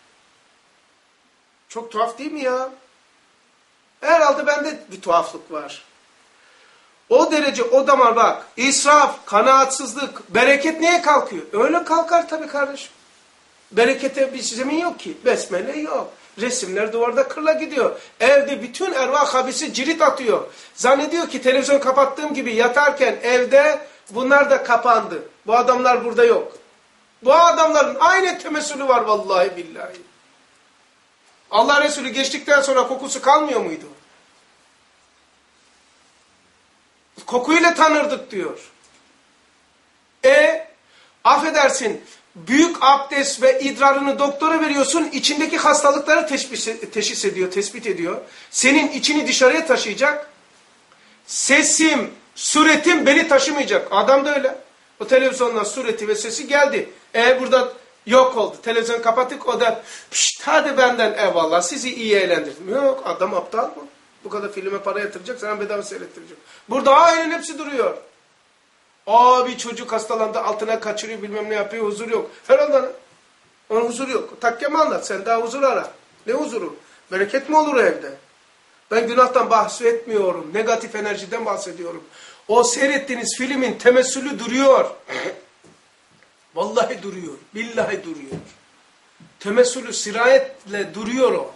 Çok tuhaf değil mi ya? Herhalde bende bir tuhaflık var. O derece o damar bak. İsraf, kanaatsızlık, bereket neye kalkıyor? Öyle kalkar tabii kardeşim. Berekete bir zemin yok ki. Besmele yok. Resimler duvarda kırla gidiyor. Evde bütün ervah habisi cirit atıyor. Zannediyor ki televizyon kapattığım gibi yatarken evde bunlar da kapandı. Bu adamlar burada yok. Bu adamların aynı temessülü var vallahi billahi. Allah Resulü geçtikten sonra kokusu kalmıyor muydu? Kokuyla tanırdık diyor. Affedersin, büyük abdest ve idrarını doktora veriyorsun, içindeki hastalıkları teşhis ediyor, tespit ediyor. Senin içini dışarıya taşıyacak. Sesim, suretim beni taşımayacak. Adam da öyle. O televizyondan sureti ve sesi geldi. Burada yok oldu. Televizyonu kapattık, o da pişt hadi benden eyvallah sizi iyi eğlendirdim. Yok, adam aptal mı? Bu kadar filme para yatıracak, sana bedava seyrettirecek. Burada ailenin hepsi duruyor. Bir çocuk hastalandı, altına kaçırıyor, bilmem ne yapıyor, huzur yok. Herhalde onun huzuru yok. Takkemi anlat, sen daha huzur ara. Ne huzuru? Bereket mi olur evde? Ben günahtan bahsetmiyorum, negatif enerjiden bahsediyorum. O seyrettiğiniz filmin temessülü duruyor. Vallahi duruyor, billahi duruyor. Temessülü sirayetle duruyor o.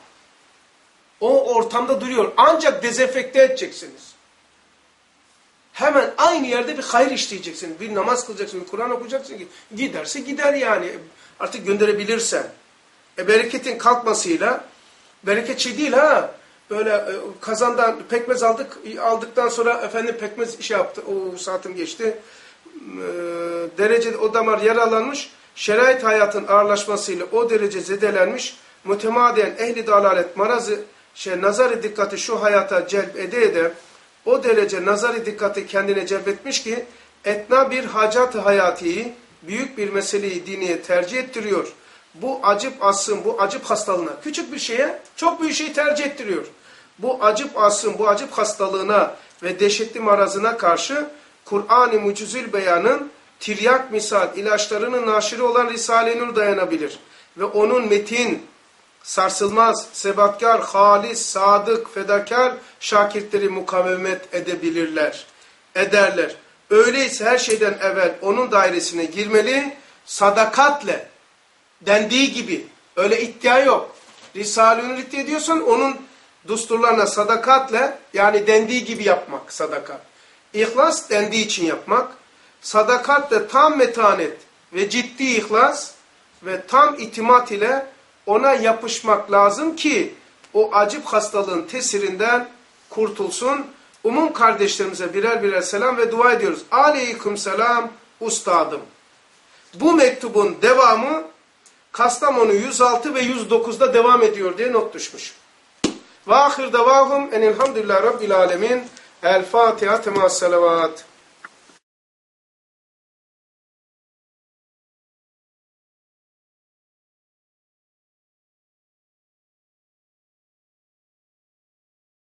O ortamda duruyor. Ancak dezenfekte edeceksiniz. Hemen aynı yerde bir hayır işleyeceksin. Bir namaz kılacaksın, bir Kur'an okuyacaksın ki giderse gider yani. Artık gönderebilirsen. Bereketin kalkmasıyla, bereket şey değil ha. Böyle kazandan pekmez aldıktan sonra efendim pekmez şey yaptı. O saatim geçti. Derecede o damar yaralanmış. Şerait hayatın ağırlaşmasıyla o derece zedelenmiş. Mütemadiyen ehli dalalet marazı nazarı dikkati şu hayata celp ede o derece nazarı dikkati kendine celbetmiş ki etna bir hacat-ı hayatiyi büyük bir meseleyi diniye tercih ettiriyor. Bu acip asım, bu acip hastalığına küçük bir şeye çok büyük şeyi tercih ettiriyor. Bu acip asım, bu acip hastalığına ve dehşetli marazına karşı Kur'an-ı Mucizül Beyan'ın tiryak misal ilaçlarının naşiri olan Risale-i Nur dayanabilir. Ve onun metin, sarsılmaz, sebatkar, halis, sadık, fedakar şakirtleri mukavemet ederler. Öyleyse her şeyden evvel onun dairesine girmeli, sadakatle, dendiği gibi, öyle iddia yok. Risale-i Nur iddia ediyorsan onun düsturlarına sadakatle, yani dendiği gibi yapmak, sadaka. İhlas dendiği için yapmak, sadakatle tam metanet ve ciddi ihlas ve tam itimat ile ona yapışmak lazım ki o acip hastalığın tesirinden kurtulsun. Umum kardeşlerimize birer birer selam ve dua ediyoruz. Aleyküm selam ustadım. Bu mektubun devamı Kastamonu 106 ve 109'da devam ediyor diye not düşmüş. Ve ahir davahum enelhamdülillahi rabbil alemin. El Fatiha tema salavat.